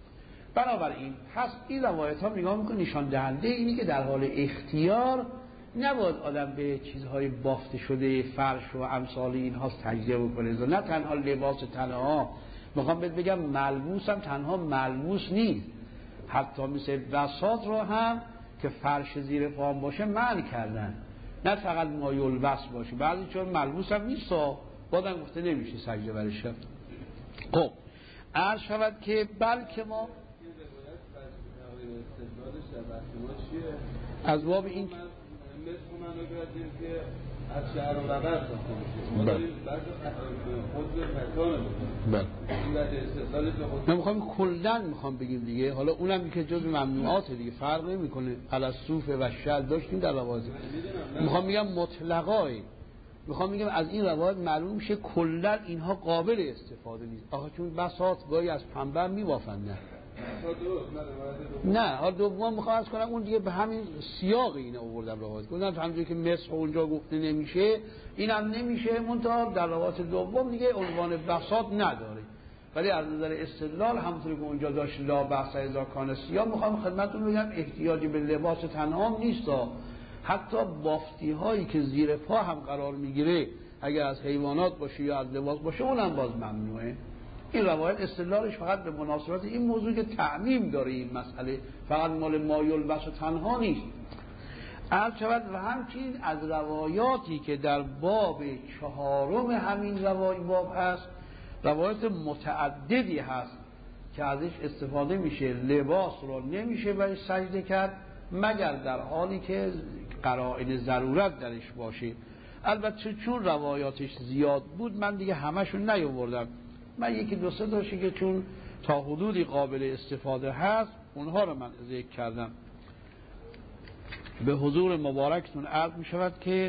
بنابراین پس این روایت ها نگاه میکنه نشان دهنده اینی که در حال اختیار نباید آدم به چیزهای بافته شده فرش و امثال اینها سجده بکنه. نه تنها لباس تنها، میخوام بهت بگم ملبوس هم تنها ملبوس نیست، حتی مثل بساط رو هم که فرش زیر پام باشه منع کردن، نه فقط ما یلبس باشه، بعضی چون ملبوس هم نیست بادم گفته نمیشه سجده برش کرد. خب عرض شود که بلکه ما از باب این از شهر و ربط ما داریم بعد خود فتانه من میخوام کلن میخوام بگیم دیگه، حالا اونم که جز ممنوعاته دیگه، فرق نمیکنه. علی صوفه و شل داشتیم در روازی، میخوام بگم مطلقای، میخوام بگم از این روایت معلوم میشه کلن اینها قابل استفاده نیست. آخه چون بساط گاهی از پنبه میبافن. نه حال دوم میخوام از کنم اون دیگه به همین سیاق اینو آوردم روایت گفتم همونجوری که مسح اونجا گفته نمیشه اینم نمیشه، منتها در روایت دوم دیگه عنوان بساط نداره، ولی از نظر استدلال همونطوری که اونجا داشت لا بحث اذا کان سیاه، میخوام خدمتتون بگم احتیاجی به لباس تنها نیست، حتی بافتی هایی که زیر پا هم قرار میگیره اگر از حیوانات باشه یا از لباس باشه اونم باز ممنوعه. این روایت استدلالش فقط به مناسبت این موضوع که تعمیم داره این مسئله، فقط مال مایل بس و تنها نیست. عرض شود و همچنین از روایاتی که در باب 4 همین باب هست، روایت متعددی هست که ازش استفاده میشه لباس رو نمیشه برای سجده کرد مگر در حالی که قرائن ضرورت درش باشه. البته چون روایاتش زیاد بود من دیگه همشون نیاوردم، من یکی دو سه تاشی که چون تا حدودی قابل استفاده هست اونها رو من ذکر کردم. به حضور مبارکتون عرض می شود که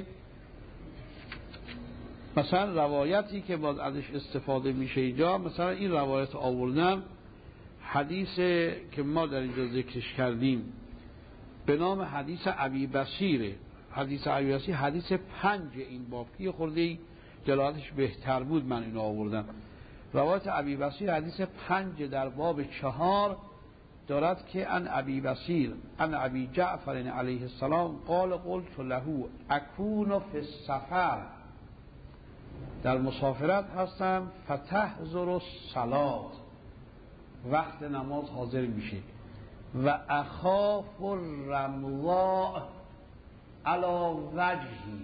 مثلا روایتی که باز ازش استفاده میشه اینجا، مثلا این روایت آوردم، حدیث که ما در اینجا ذکرش کردیم به نام حدیث ابی بصیره. حدیث ابی بصیر حدیث 5 این باب، یه خورده جلالتش بهتر بود من اینو آوردم. روایت ابی بصیر حدیث 5 در باب 4 دارد که ان ابی بصیر ان ابی جعفر علیه السلام قال قلت له اکون فی السفر، در مسافرت هستم، فتحضر الصلاة وقت نماز حاضر میشه. و اخاف الرمضاء علی وجهی،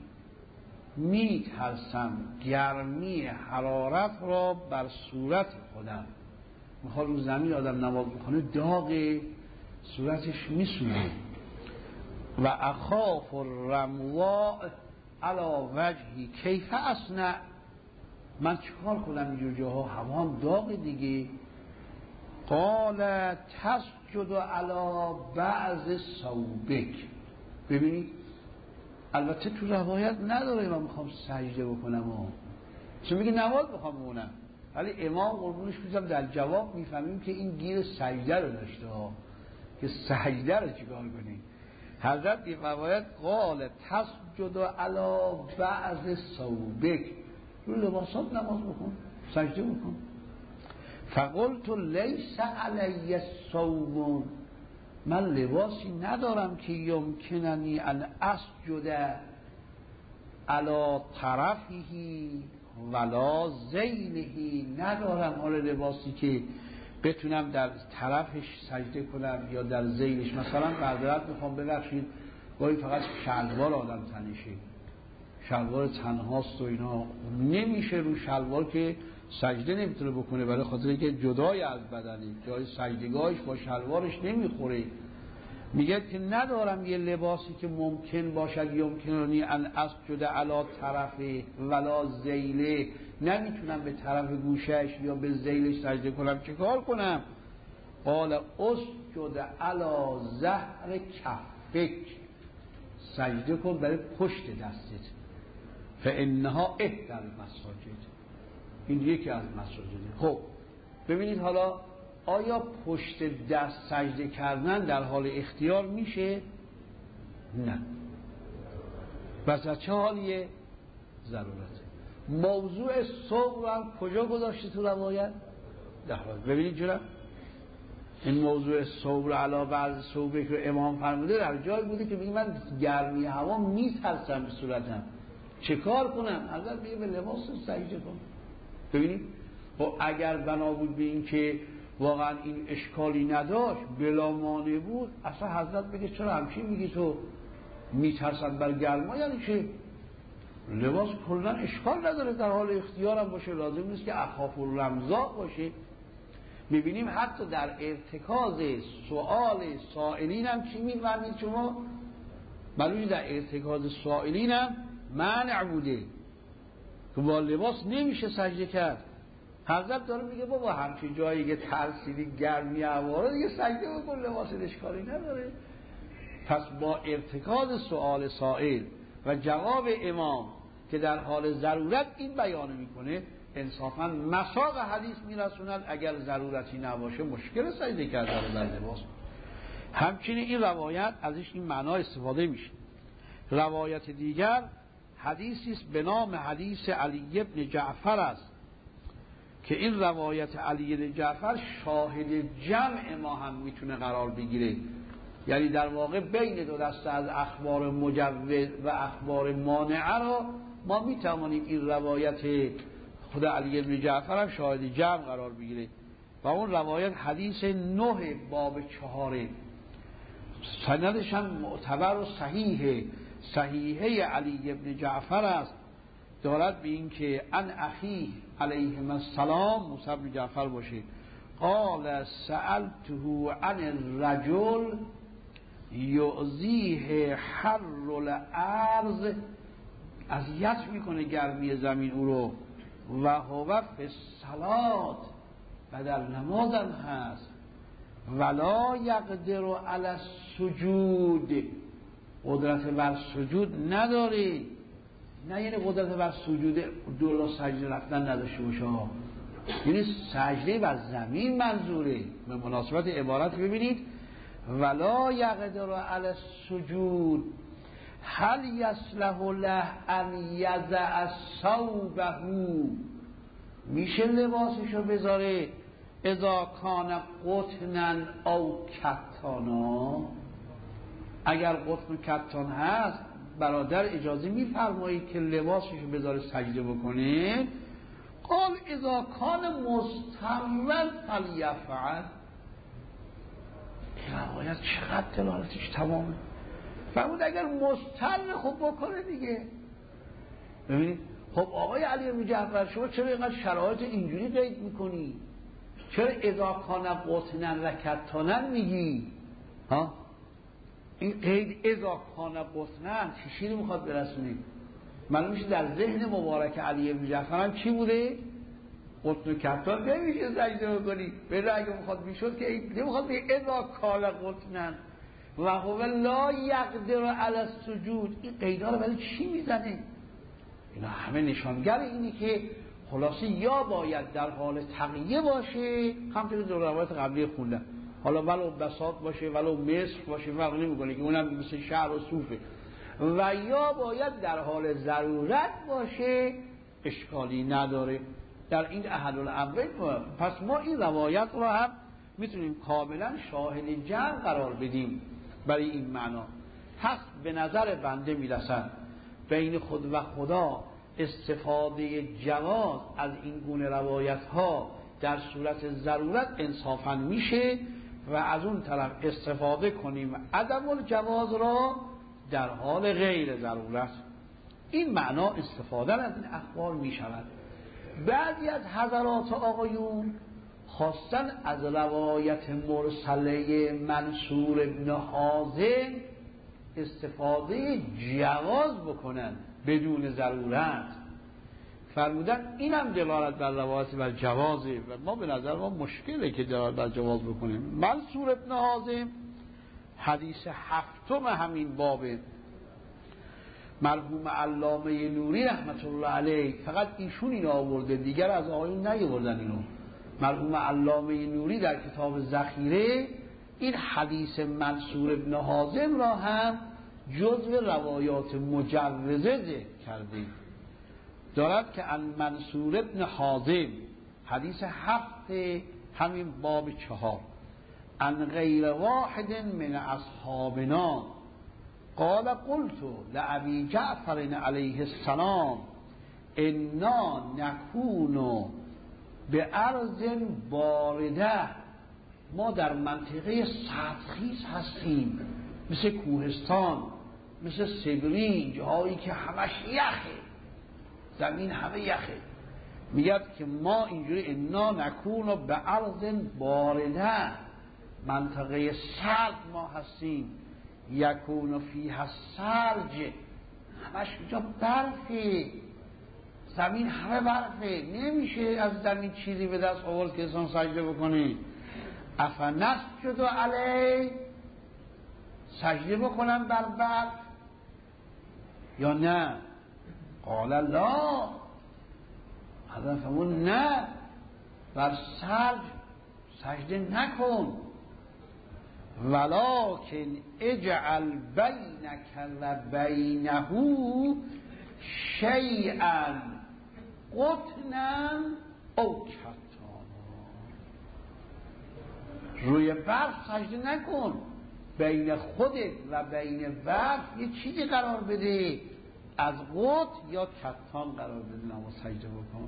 میترسم گرمی حرارت را بر صورت خودم. میخواد رو زمین آدم نماز بخونه داغ صورتش میسوزه. و اخاف الرمضاء علی وجهی کیف اصنع، من چیکار کنم اینجور جاها هوا هم داغ دیگه. قال تسجد علی بعض ثوبک. ببینید البته تو روایت نداره من میخوام سجده بکنم چون میگه نماز بخوام بمونم، ولی امام قربونش میذارم در جواب میفهمیم که این گیر سجده رو داشته ها، که سجده رو چیکار کنیم. حضرت این روایت قال تسجد علی بعض ثوبک، رو لباسات نماز بکن، سجده بکن. فقلت لیس علی صوم، من لباسی ندارم که یمکننی ان اسجد علی طرفه ولا ذیله، ندارم حال لباسی که بتونم در طرفش سجده کنم یا در ذیلش. مثلا معذرت میخوام ببخشید گاهی فقط شلوار آدم تنشه، شلوار تنهاست و اینا، نمیشه رو شلوار که سجده نمیتونه بکنه، برای خاطر اینکه جدای از بدنه، جای سجدگاهش با شلوارش نمیخوره. میگه که ندارم یه لباسی که ممکن باشد یمکننی ان اسجد علی طرفه ولا ذیله، نمیتونم به طرف گوشش یا به ذیلش سجده کنم، چه کار کنم؟ قال اسجد علی ظهر کفک، سجده کن برای پشت دستت، فانها احدی المساجد، این یکی از مساجده. خب ببینید حالا آیا پشت دست سجده کردن در حال اختیار میشه؟ نه. بس از چه حالیه؟ ضرورت. موضوع صبر هم کجا گذاشته تو روایت؟ ببینید جناب این موضوع صبر علی بعض صبر که امام فرموده در جای بوده که میگه من گرمی هوا میترسم به صورتم، چه کار کنم؟ حضرت میگه به لباس سجده کن. ببینید و اگر بنا بود به این که واقعا این اشکالی نداشت بلا مانع بود، اصلا حضرت بگه چرا همچین میگی تو میترسن بر گرما، یعنی چه؟ لباس کلا اشکال نداره، در حال اختیارم باشه، لازم نیست که اخاف الرمضاء باشه. میبینیم حتی در ارتکاز سؤال سائلین هم چی میفهمید شما؟ بلوی در ارتکاز سائلین هم منع بوده که با لباس نمیشه سجده کرد. حضرت داره میگه بابا همچین جایی که ترسیدی گرمی هوا دیگه سجده بکن، لباس اشکالی نداره. پس با ارتکاز سؤال سائل و جواب امام که در حال ضرورت این بیان میکنه، انصافا مساق حدیث میرسوند اگر ضرورتی نباشه مشکل سجده کردن بر لباس. همچنین این روایت ازش این معنا استفاده میشه. روایت دیگر حدیثی است به نام حدیث علی ابن جعفر است که این روایت علی ابن جعفر شاهد جمع ما هم میتونه قرار بگیره، یعنی در واقع بین دو دسته از اخبار مجوز و اخبار مانعه را ما میتوانیم این روایت خود علی ابن جعفر هم شاهد جمع قرار بگیره. و اون روایت حدیث 9 باب 4، سندش هم معتبر و صحیحه علی ابن جعفر است، دارد به این که ان اخیه علیه السلام موسی بن جعفر باشه، قال سألته عن الرجل یعزیه حر الارض، اذیت میکنه گرمی زمین او رو، و هو فی الصلاة، و در نمازم هست، ولا یقدر علی السجود، قدرت بر سجود نداره. نه یعنی قدرت بر سجود دولا سجده رفتن نداشته باشه، یعنی سجده بر زمین منظوره. به مناسبت عبارت ببینید ولا یقدر علی السجود هل یصلح له ان یضع ثوبه، میشه لباسشو بذاره اذا کان قطنا او کتانا، اگر قطن و کتان هست برادر اجازه میفرمایید که لباسشو بذاره سجده بکنه؟ قال اذا کان مضطرا فلیفعل. روایت چقدر دلالتش تمامه. فرمود اگر مضطر خب بکنه دیگه. ببینید خب آقای علی بن جعفر شما چرا اینقدر شرایط اینجوری قید میکنی؟ چرا اذا کان قطنا رکتانا میگی؟ ها؟ این قید اذا کان قطنا چه شیری میخواد برسونی؟ معلوم میشه در ذهن مبارک علی بن جعفر هم چی بوده؟ قطن و کتان نمیشه سجده بکنی. به اگه میخواد میشد که نمیخواد به اذا کان قطنا و هو لا یقدر علی السجود. این قیدا رو برای چی میزنه؟ اینا همه نشانگر اینی که خلاصه یا باید در حال تقیه باشه، همونطور که در روایت قبلی خوندم، حالا ولو بساط باشه ولو مصر باشه فرق نمیکنه که اونم مثل شعر و صوفه، و یا باید در حال ضرورت باشه، اشکالی نداره. در این احد الامرین پس ما این روایت رو هم میتونیم کاملا شاهد جمع قرار بدیم برای این معنا. پس به نظر بنده میرسن بین خود و خدا استفاده جواز از این گونه روایت ها در صورت ضرورت انصافا میشه و از اون طرف استفاده کنیم عدم الجواز را در حال غیر ضرورت. این معنا استفاده از این اخبار میشود. بعضی از حضرات آقایون خواستن از روایت مرسله منصور ابن حازم استفاده جواز بکنن بدون ضرورت. فرمودن اینم دلالت بر روایت بر جوازه و ما به نظر ما مشکله که دلالت بر جواز بکنیم. منصور ابن حازم حدیث هفتم همین بابه، مرحوم علامه نوری رحمت الله علیه فقط ایشون اینو آورده، دیگر از آقایون نیاوردن اینو. مرحوم علامه نوری در کتاب ذخیره این حدیث منصور ابن حازم را هم جزو روایات مجوزه ذکر کرده. دارد که ان منصور ابن حازم حدیث هفت همین باب 4 ان غیر واحد من اصحابنا قال قلت لأبی جعفر علیه السلام انا نکون به ارض بارده، ما در منطقه سردخیز هستیم مثل کوهستان، مثل سبرین، جایی که همش یخه، زمین همه یخه. میگه که ما اینجوری انا نکون به ارض بارده، منطقه سرد ما هستیم، یکون فیها الثلج، همش اینجا برفه، زمین همه برفه، نمیشه از زمین چیزی به دست آورد که انسان سجده بکنه. افنسجد علیه، سجده بکنم بر برف یا نه؟ قال لا، حضرت فرمود نه، بر ثلج سجده نکن، ولکن اجعل بینک و بینه شیئا قطنا او کتانا. روی برف سجده نکن، بین خودت و بین برف یه چیزی قرار بده، از قط یا کتان قرار بده، نماز سجده بکن.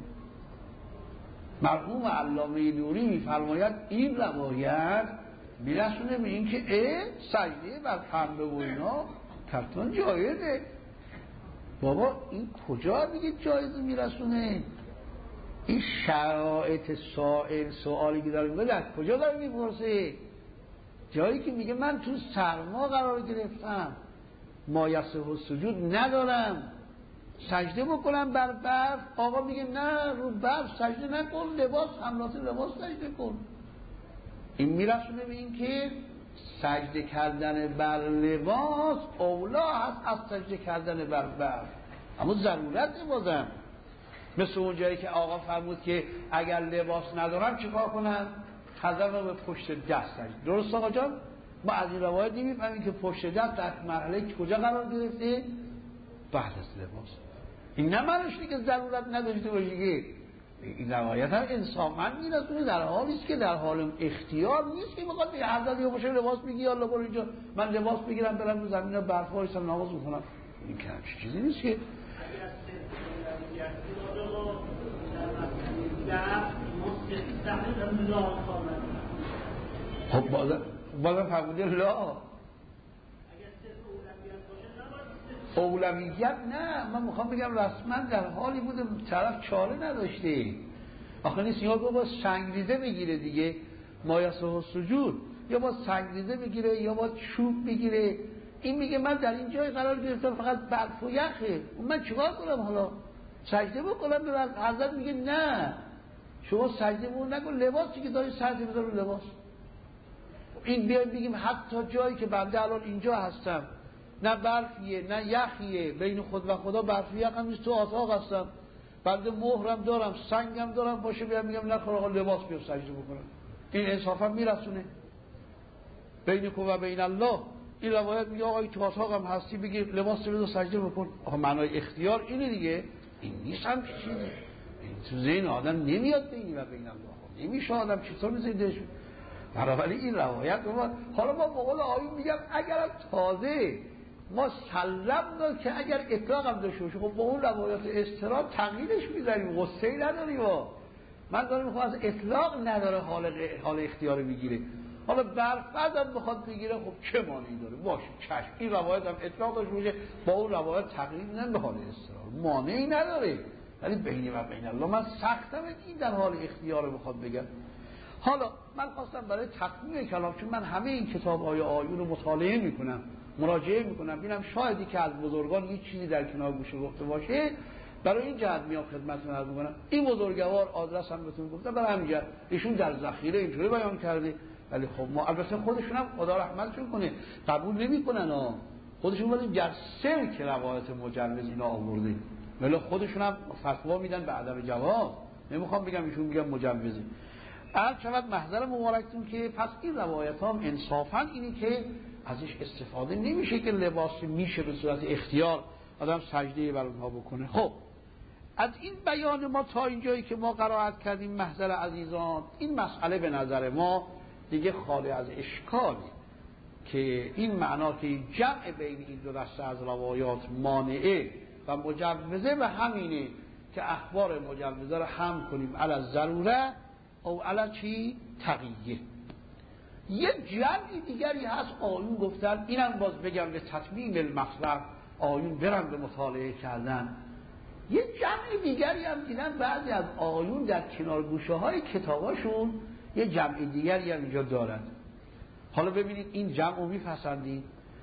مرحوم علامه نوری میفرماید این روایت میرسونه به این که سجده بر پنبه و اینا کتان جایزه. بابا این کجا میگه جایزه میرسونه؟ این شرایط سوالی که داره میگه از کجا داره میپرسه؟ جایی که میگه من تو سرما قرار گرفتم، مایسه و سجود ندارم، سجده بکنم بر برف. آقا میگه نه، رو برف سجده نکن، لباس حملات لباس سجده کن. این میرسونه به این که سجده کردن بر لباس اولا هست از سجده کردن بر برف، اما ضرورت بازم. مثل اون جایی که آقا فرمود که اگر لباس ندارم چیکار کنم؟ خزر رو به پشت دست سجده. درست آقا جان؟ ما از این روایت نمیفهمیم که پشت دست در مرحله کجا قرار گرفته؟ بعد از لباس. این نه معنیش که ضرورت نداشته باشه که این روایت هم انصافا میرسونه در حالی است که در حال اختیار نیست که بخواد به حضرت یا باشه لباس بگی یا الله برو اینجا من لباس بگیرم برم رو زمین برف وایسم نماز بخونم. این که چیزی نیست که خب بازم فرموده لا اولویت نه. من میخوام بگم رسما در حالی بوده طرف چاره نداشته. آخه نیست یا با سنگریزه بگیره دیگه مایسه و سجود، یا با سنگریزه بگیره یا با چوب بگیره. این میگه من در این جای قرار گرفتم فقط برف و یخه، من چیکار کنم حالا؟ سجده بکنم به حضرت؟ میگه نه شما سجده بکن نکن، لباسی که داری سجده بذار رو لباس. این بیایم بگیم حتی جایی که بنده الان اینجا هستم نه برفیه نه یخیه، بین خود و خدا برف و یخ هم نیست، تو اتاق هستم، بنده مهرم دارم سنگم دارم، باشه بیام میگم نه آقا لباس بیار سجده بکنم، این انصافا میرسونه بینکم و بین الله؟ این روایت میگه آقا تو اتاقم هستی بگی لباس بذار سجده بکن. آقا معنای اختیار اینه دیگه، این نیست هم چیزی این تو ذهن آدم نمیاد بینی و بین الله، نمیشه آدم چطور میذاره. بنابراین این روایت حالا ما بقول آیون میگم اگر تازه ما سلمنا که اگر اطلاق هم داشته باشه، خب با اون روایات استراد تغییرش میذاریم، غصه‌ای نداریم. من دارم میخوام از اطلاق نداره حال اختیار میگیره، حالا برفرض هم بخواد بگیره خب چه مانعی داره؟ باشه چشم، این روایت هم اطلاق داشته باشه با اون روایت تغییر نمیده به حال استراد، مانعی نداره. ولی بینی و بین الله من سختم این در حال اختیار بخواد بگم. حالا من خواستم برای تکمیل کلام، چون من همه این کتاب‌های آیون رو مطالعه میکنم، مراجعه میکنم، ببینم شایدی که از بزرگان یه چیزی در کنار گوشه گفته باشه، برای این جهت میام خدمتتون عرض میکنم. این بزرگوار آدرس هم بهتون گفتم، برای همین جهت ایشون در ذخیره اینجوری بیان کرده، ولی خب ما البته خودشون هم خدا رحمتشون کنه قبول نمیکنن خودشون، ولی در سلک روایت مجوز اینا آورده، ولی خودشون هم فتوا میدن به عدم جواز. نمیخوام بگم ایشون میگن مجوزه. عرض شود محضر مبارکتون که پس این روایت هم انصافاً اینی که ازش استفاده نمیشه که لباس میشه به صورت اختیار آدم سجده بر اونها بکنه. خب از این بیان ما تا اینجایی که ما قرائت کردیم محضر عزیزان، این مسئله به نظر ما دیگه خالی از اشکالی که این معنا که جمع بین این دو دسته از روایات مانعه و مجوزه و همینه که اخبار مجوزه رو هم کنیم علی ضروره او علا چی؟ تقیه. یه جمعی دیگری هست آیون گفتن، اینم باز بگم به تطمیم المطلب آیون برم به مطالعه کردن. یه جمع دیگری هم دیدن بعضی از آیون در کنار گوشه های کتاباشون یه جمع دیگری هم اینجا دارن. حالا ببینید این جمع رو میپسندید.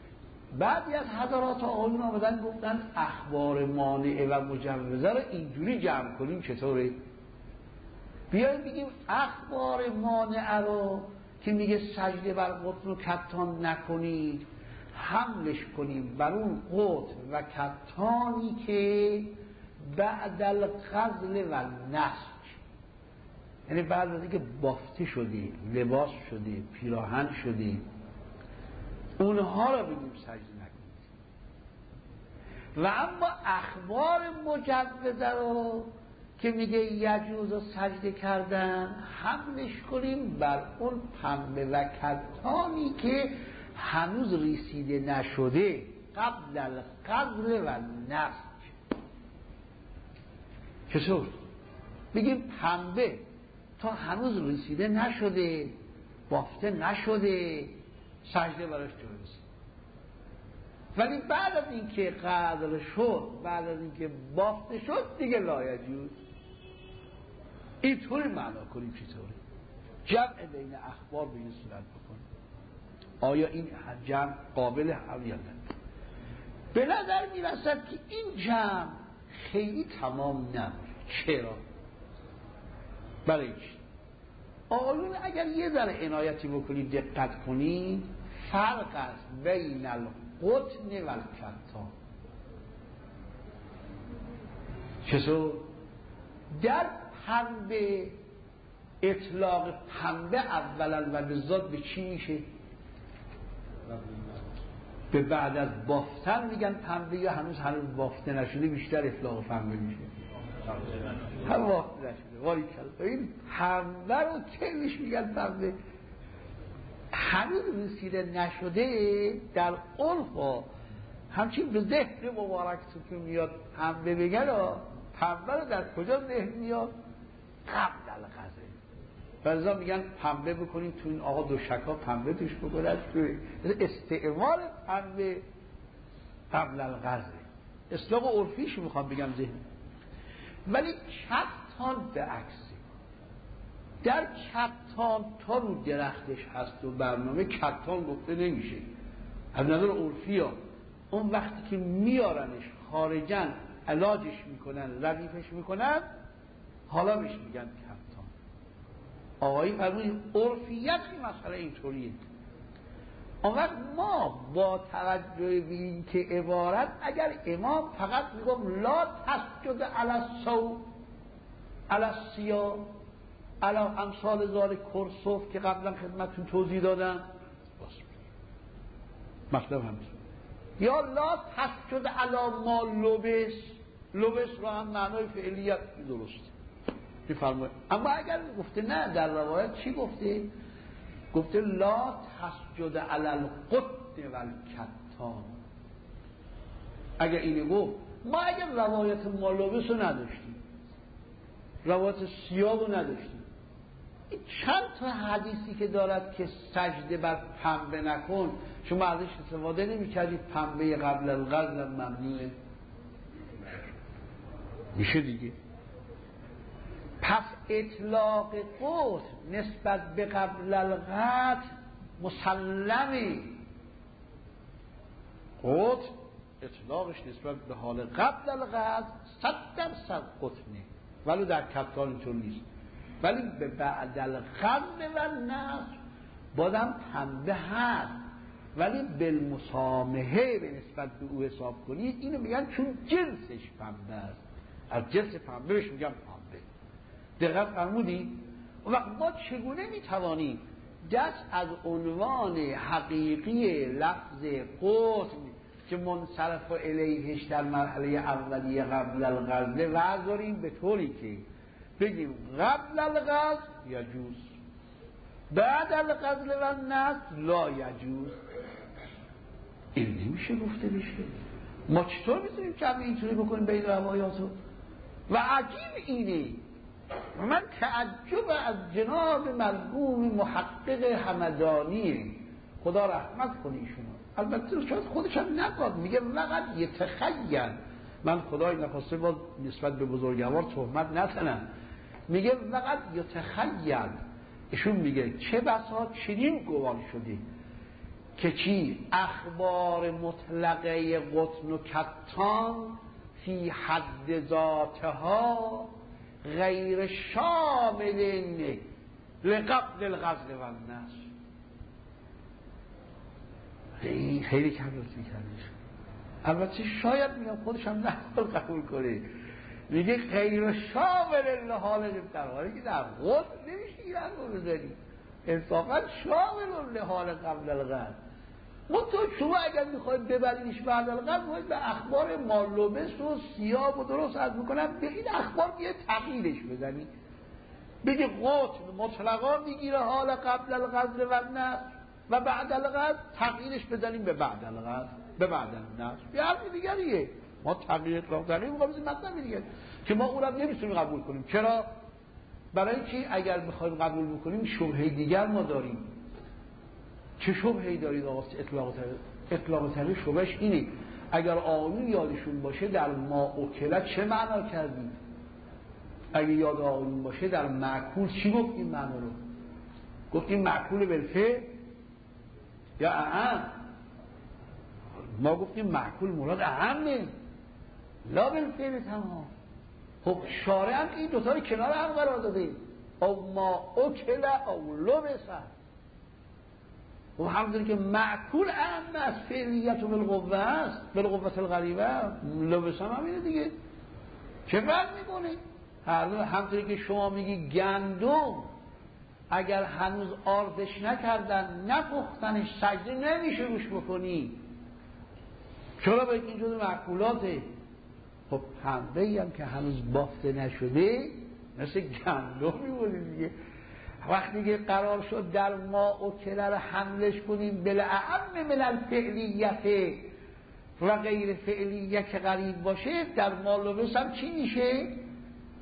بعضی از حضرات آیون آمدن گفتن اخبار مانعه و مجوزه رو اینجوری جمع کنیم چطوره؟ بیاییم بگیم اخبار مانعه رو که میگه سجده بر قطن و کتان نکنید، حملش کنیم بر اون قطن و کتانی که بعد الغزل و نسج، یعنی بعد از اینکه بافته شده، لباس شده، پیراهن شده، اونها رو بگیم سجده نکنید. و اما اخبار مجوزه رو که میگه یجوز و سجده کردن، حملش کنیم بر اون پنبه و کتانی که هنوز ریسیده نشده، قبل القبل و نسج. چطور؟ بگیم پنبه تا هنوز ریسیده نشده، بافته نشده، سجده براش جایز، ولی بعد از اینکه قدر شد، بعد از اینکه بافته شد دیگه لایجوز. اینطوری معنا کنیم چطوری؟ جمع بین اخبار به این صورت بکنیم. آیا این جمع قابل هم یا نه؟ به نظر میرسد که این جمع خیلی تمام نمیشه. چرا؟ برای چی؟ آیون اگر یه ذره عنایتی بکنید، دقت کنید، فرق است بین القطن و الکتان. چطور؟ در پنبه اطلاق پنبه اولا و بالذات به چی میشه؟ به بعد از بافتن میگن پنبه، یا هنوز بافته نشده بیشتر اطلاق پنبه میشه؟ هم بافته نشده. واری کلا این پنبه رو چه میگن پنبه؟ هنوز رسیده نشده. در عرف همچین به ذهن مبارک که میاد پنبه بگن، پنبه رو در کجا ذهن میاد؟ قبل الغزل. بعضا میگن پنبه بکنید تو این آقا دوشکا پنبه توش بکنید. استعمال پنبه قبل الغزل اصلاح عرفیش میخوام بگم ذهن. ولی کتان به عکسی، در کتان تا رو درختش هست و برنامه کتان گفته نمیشه از نظر عرفی ها. اون وقتی که میارنش خارجن علاجش میکنن ردیفش میکنن حالا بهش میگن کتان. آقایی فرمودید عرفیت این مسئله اینطوریه. اون وقت ما با توجه به این که عبارت اگر امام فقط میگم لا تسجد علی الصو علی السیاه علی امثال ذالک کرسوف که قبلا خدمتتون توضیح دادم مطلب همین، یا لا تسجد علی ما لبس، لبس رو هم معنای فعلیت درسته میفرمایید. اما اگر گفته نه در روایت چی گفته؟ گفته لا تسجد علی القط والکتان. اگر اینو گفت ما اگر روایت مالوبس رو نداشتیم، روایت سیاه رو نداشتیم، چند تا حدیثی که دارد که سجده بر پنبه نکن شما ازش استفاده نمی کردید پنبه قبل الغزل ممنوعه میشه دیگه. پس اطلاق قط نسبت به قبل الغزل مسلمه. قط اطلاقش نسبت به حال قبل الغزل 100% قطنه، ولو در کتان اینطور نیست. ولی به بعد الغزل و نصر بازم پنبه هست، ولی بالمسامحه به نسبت به او حساب کنید. اینو میگن چون جنسش پنبه است، از جنس پنبه بهش میگن پنبه. دقت فرمودید؟ وقت ما چگونه میتوانیم دست از عنوان حقیقی لفظ قطن که منصرف الیهش در مرحله اولیه قبل الغزل ورداریم به طوری که بگیم قبل الغزل یجوز، بعد الغزل و نصر لا یجوز؟ این نمیشه گفته بشه. ما چطور میتونیم جمع اینطوری بکنیم بین روایاتو؟ و عجیب اینه، من تعجب از جناب مرحوم محقق همدانیه، خدا رحمت کنه ایشونو. البته شاید خودش هم نگاد، میگه فقط یتخیل، من خدای نخواسته با نسبت به بزرگوار تهمت نزنم، میگه فقط یتخیل. ایشون میگه چه بسا چنین گوان شده که چی اخبار مطلقه قطن و کتان فی حد ذاتها غیر شامل لقبل الغزل و النصر. خیلی کم لطفی کردش. البته شاید میگم خودش هم نقل قبول کنه، میگه غیر شامل لحال در حالی که در قطن نمیشه این رو بزنی، انصافا شامل لحال قبل الغزل. منطقه شما اگر میخواید ببرینش بعد الغزل باید به اخبار مالوبس و سیاه و درست عرض میکنم به این اخبار بیه تغییرش بزنی، بگه قطن مطلقا میگیره حال قبل الغزل و النصر و بعد الغزل تغییرش بزنیم به بعد الغزل به بعد النصر. یه حرف دیگریه، ما تغییر اطلاق زنیم مقابل مطلب دیگه که ما اون رو نمیتونیم قبول کنیم. چرا؟ برای اینکه اگر بخوایم قبول بکنیم شبهه دیگر ما داریم. چه شبهه‌ای دارید آقا؟ اطلاق طریق شبهش اینه اگر آقایون یادشون باشه در ما اکلت چه معنا کردیم؟ اگر یاد آقایون باشه در معکول چی گفتیم معنا رو؟ گفتیم معکول بالفعل یا اعم؟ ما گفتیم معکول مراد اعمه لا بالفعل تمام. خب شارع هم این دوتا رو کنار هم قرار داده، او ما اکل او لبسه. و همونطوری که معکول اعم از فعلیت و بالقوه است، بالقوه الغریبه، لبسه هم همینه دیگه. چه فرق میکنه؟ همونطوری که شما میگی گندم اگر هنوز آردش نکردن نپختنش سجده نمیشه روش بکنی، چرا باید این جزو معکولاته؟ خب پنبه‌ای هم که هنوز بافته نشده مثل گندم میمونه دیگه. وقتی که قرار شد در ما و کلر حملش کنیم بالاعم من الفعلیت و غیر فعلیت که قریب باشه، در ما لبس هم چی میشه؟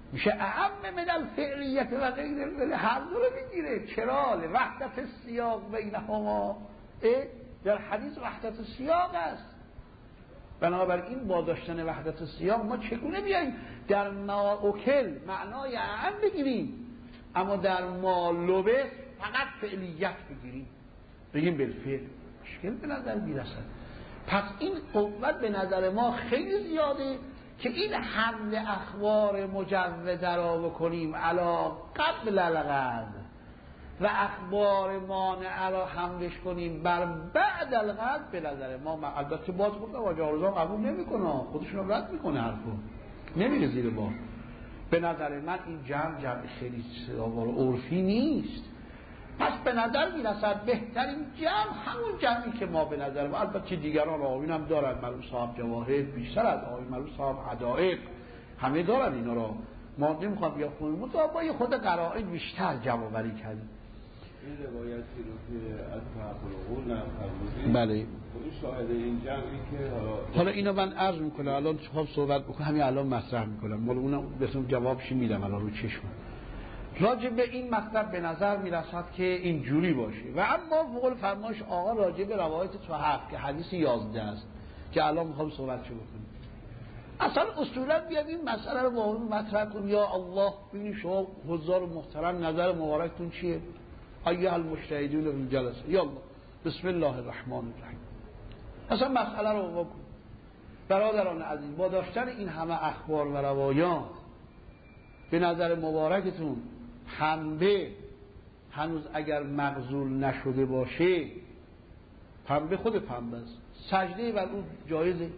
میشه اعم من الفعلیت و غیر الفعل، هر دو رو میگیره. چرا؟ وحدت سیاق بینهما، در حدیث وحدت سیاق است. بنابراین با داشتن وحدت سیاق ما چگونه بیاییم در ما اوکل معنای اعم بگیریم، اما در ما لبس فقط فعلیت بگیریم، بگیم بالفعل، مشکل به نظر میرسد. پس این قوت به نظر ما خیلی زیاده که این حمل اخبار مجوزه را بکنیم علا قبل الغد و اخبار مانعه را حملش کنیم بر بعد الغد. به نظر ما البته باز گفتم واجه آرزان قبول نمیکنه، خودشون رد میکنه، حرفو نمیره زیر بار. به نظر من این جمع خیلی عرفی نیست. پس به نظر میرسد بهترین جمع همون جمعی که ما به نظر ما، البته دیگران آیین هم دارن، معلوم صاحب جواهر بیشتر از آیین، معلوم صاحب حدائق، همه دارن اینا را، ما نمیخوام بیا خونیم با یه خود قرائن بیشتر جمع آوری کردیم. این روایتی رو که از تحقل نفرمودید، بله، این شاهد این جمعی که حالا اینو من عرض میکنم، الان خواب صحبت بکنم، همین الان مطرح میکنم، مال اونم بهتون جوابشی میدم الان رو چشم. راجع به این مطلب به نظر میرسد که این جوری باشه. و اما فوق فرمایش آقا راجع به روایت صحاح که حدیث 11 است که الان میخوام صحبت شو بکنیم، اصلا اصولا بیاد این مسئله رو با اون مطرح کنیم. یا الله، ببینید شما حضار محترم نظر مبارکتون چیه؟ ایها المجتهدون فی الجلسه، یا الله بسم الله الرحمن الرحیم. اصلا مسئله رو بکنیم. برادران عزیز، با داشتن این همه اخبار و روایات، به نظر مبارکتون پنبه هنوز اگر مغزول نشده باشه، پنبه خود پنبه است، سجده بر اون جایزه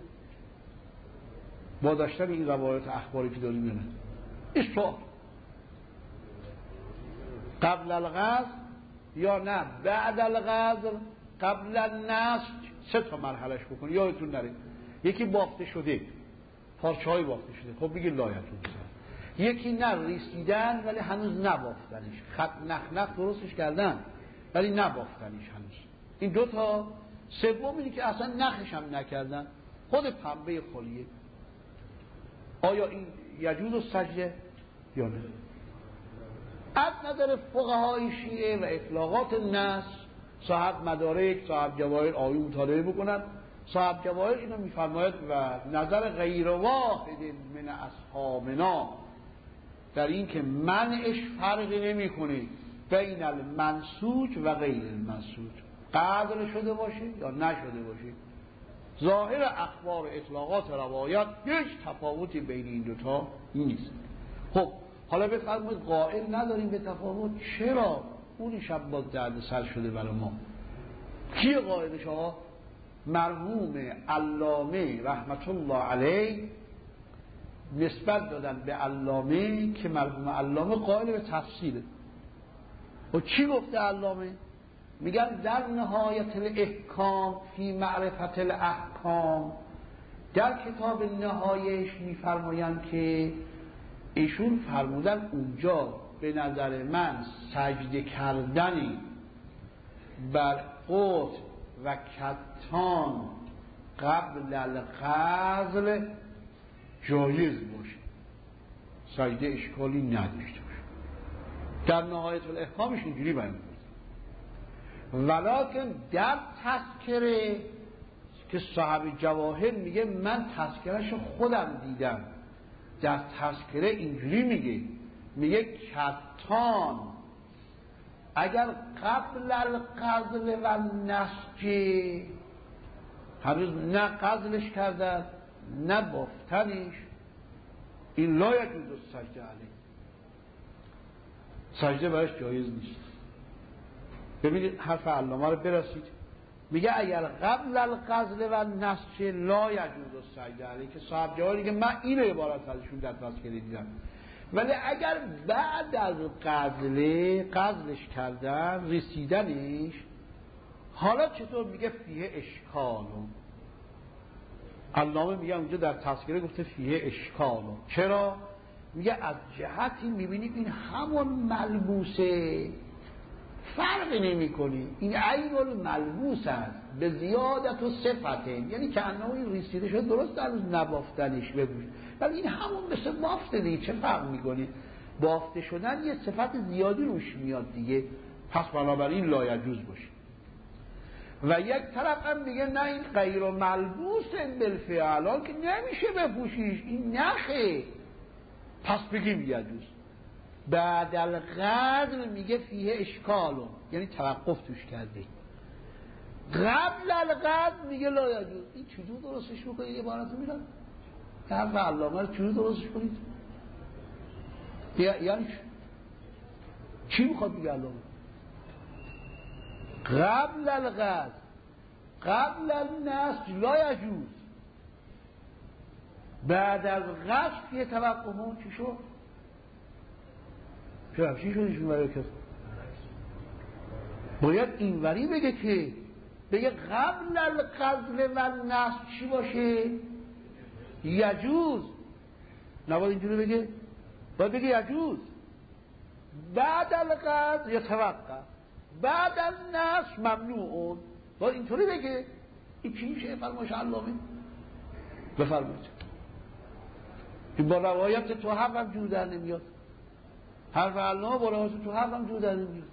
با داشتن این روایات اخباری که داریم یا نه؟ این قبل الغزل یا نه بعد الغزل، قبل النسج، 3 مرحلهش بکنی یادتون نره. یکی بافته شده، پارچه های بافته شده، خب بگید لایتون بزن. یکی نه ریسیدن ولی هنوز نبافتنش، خط نخ درستش کردن ولی نبافتنش هنوز. این 2 تا. سوم اینی که اصلا نخش هم نکردن، خود پنبه خالیه. آیا این یجوز السجده یا نه؟ از نظر فقهای شیعه و اطلاقات النص، صاحب مدارک، صاحب جواهر آیون مطالعه بکنن. صاحب جواهر اینو میفرماید و نظر غیر واحد من اصحابنا در این که منعش فرقی نمی کنه بین المنسوج و غیر المنسوج، قدر شده باشه یا نشده باشه. ظاهر اخبار اطلاقات روایات هیچ تفاوتی بین این 2 تا نیست. خب حالا بفرمایید قائل نداریم به تفاوت، چرا؟ اون شب باز درد سر شده برای ما. کی قائلش ها؟ مرحوم علامه رحمت الله علیه نسبت دادن به علامه که مرحوم علامه قائل به تفصیله. و چی گفته علامه؟ میگن در نهایت الاحکام فی معرفت الاحکام، در کتاب نهایش میفرمایند که ایشون فرمودن اونجا به نظر من سجده کردنی بر قطع و کتان قبل الغزل جایز باشه، سجده اشکالی نداشته باشه. در نهایت الاحکامش اینجوری بیان کرد. ولکن در تذکره که صاحب جواهر میگه من تذکرهش خودم دیدم، در تذکره اینجوری میگه کتان اگر قبل القذل و نسج، هنوز نه قذلش کردن نه بافتنش، این لا یجوز السجده علیه، سجده برش جایز نیست. ببینید حرف علامه رو برسید، میگه اگر قبل القذل و نسج لا یجوز السجده علیه، که صاحب جواهری که من این عبارت ازشون در تذکره دیدم. ولی اگر بعد از قذلش کردن، رسیدنش، حالا چطور؟ میگه فیه اشکالو. علامه میگه اونجا در تذکره گفته فیه اشکالو. چرا؟ میگه از جهتی میبینید این همون ملبوسه فرق نمی‌کنه. این عین الملبوس است به زیادت و صفته، یعنی که انه این ریسیده شده درست در روز نبافتنش بگوش، ولی این همون مثل بافته دیگه. چه فرق می‌کنه؟ بافته شدن یه صفت زیادی روش میاد دیگه، پس بنابراین لایجوز باشه. و یک طرف هم میگه نه این غیر ملبوس بالفعل که نمیشه بپوشیش، این نخه، پس بگیم یجوز. بعد القدر میگه فیه اشکالون، یعنی توقف توش کرده. قبل القدر میگه لا یجوز. این چجور درستش بکنید؟ عبارتو میدن حرف علامه رو چجور درستش کنید؟ یعنی چی میخواد بگه علامه؟ قبل القدر قبل النسج لا یجوز، بعد از غسل یه توقفون چی شد؟ چی شدیشون برای کس؟ باید اینوری بگه که بگه قبل الغسل و النسج چی باشه؟ یجوز. نباید اینجوری بگه، باید بگه یجوز. بعد الغسل یا توقف، بعد النسج ممنوعون، باید اینطوری بگه. این چی میشه؟ فرمایش علامه بفرمایید. این با روایت تو حق هم جور در نمیاد، حرف علامه با روایت تو حق هم جور در نمیاد.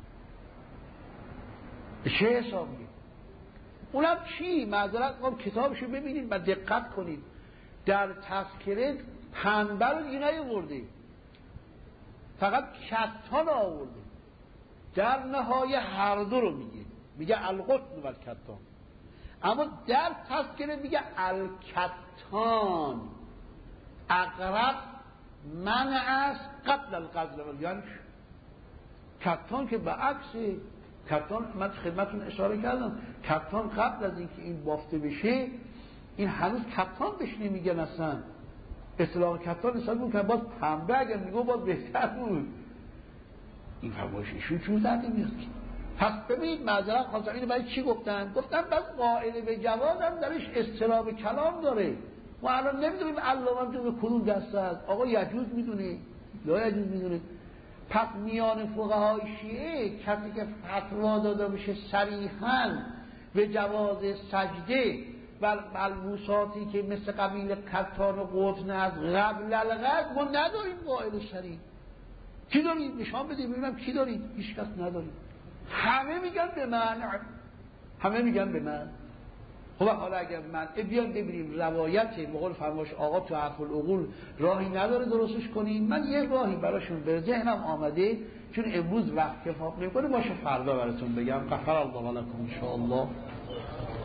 چه حسابیه؟ اونم چی؟ معذرت میخوام کتابشو ببینید و دقت کنید. در تذکره پنبه رو دیگه نیاورده، فقط کتان آورده. در نهایه هر دو رو میگه القطن و الکتان، اما در تذکره میگه الکتان. اقرب منع است قبل الغسل، یعنی کتان که به عکس کتان، من خدمتون اشاره کردم کتان قبل از اینکه این بافته بشه این هنوز کتان بهش نمیگن، اصلا اصطلاح کتان حساب میکنن. باز پنبه اگر میگو باز بهتر بود. این فرمایش ایشون چون در نمیاد. پس ببینید معذرت خواستم اینو برای چی گفتن بس قائل به جواز هم درش اضطراب کلام داره. ما الان نمیدونیم علامه تو به کدوم دسته است. آقا یجوز میدونه، لا یجوز میدونه. پس میان فقهای شیعه کسی که فتوا داده بشه صریحاً به جواز سجده و ملبوساتی که مثل قبیل کتان و قطن از قبل الغسل، ما نداریم قائل شریع. کی دارید؟ نشان بدید ببینم کی دارید؟ هیچ کس ندارید. همه میگن به من، همه میگن به من. خب حالا اگر من بیان ببینیم روایت مقول فرماش آقا تو عفو العقول راهی نداره درستش کنیم، من یه راهی براشون به ذهنم آمده، چون امروز وقت کفاف نمیکنه، باشه فردا براتون بگم. غفر الله لکم ان شاء الله.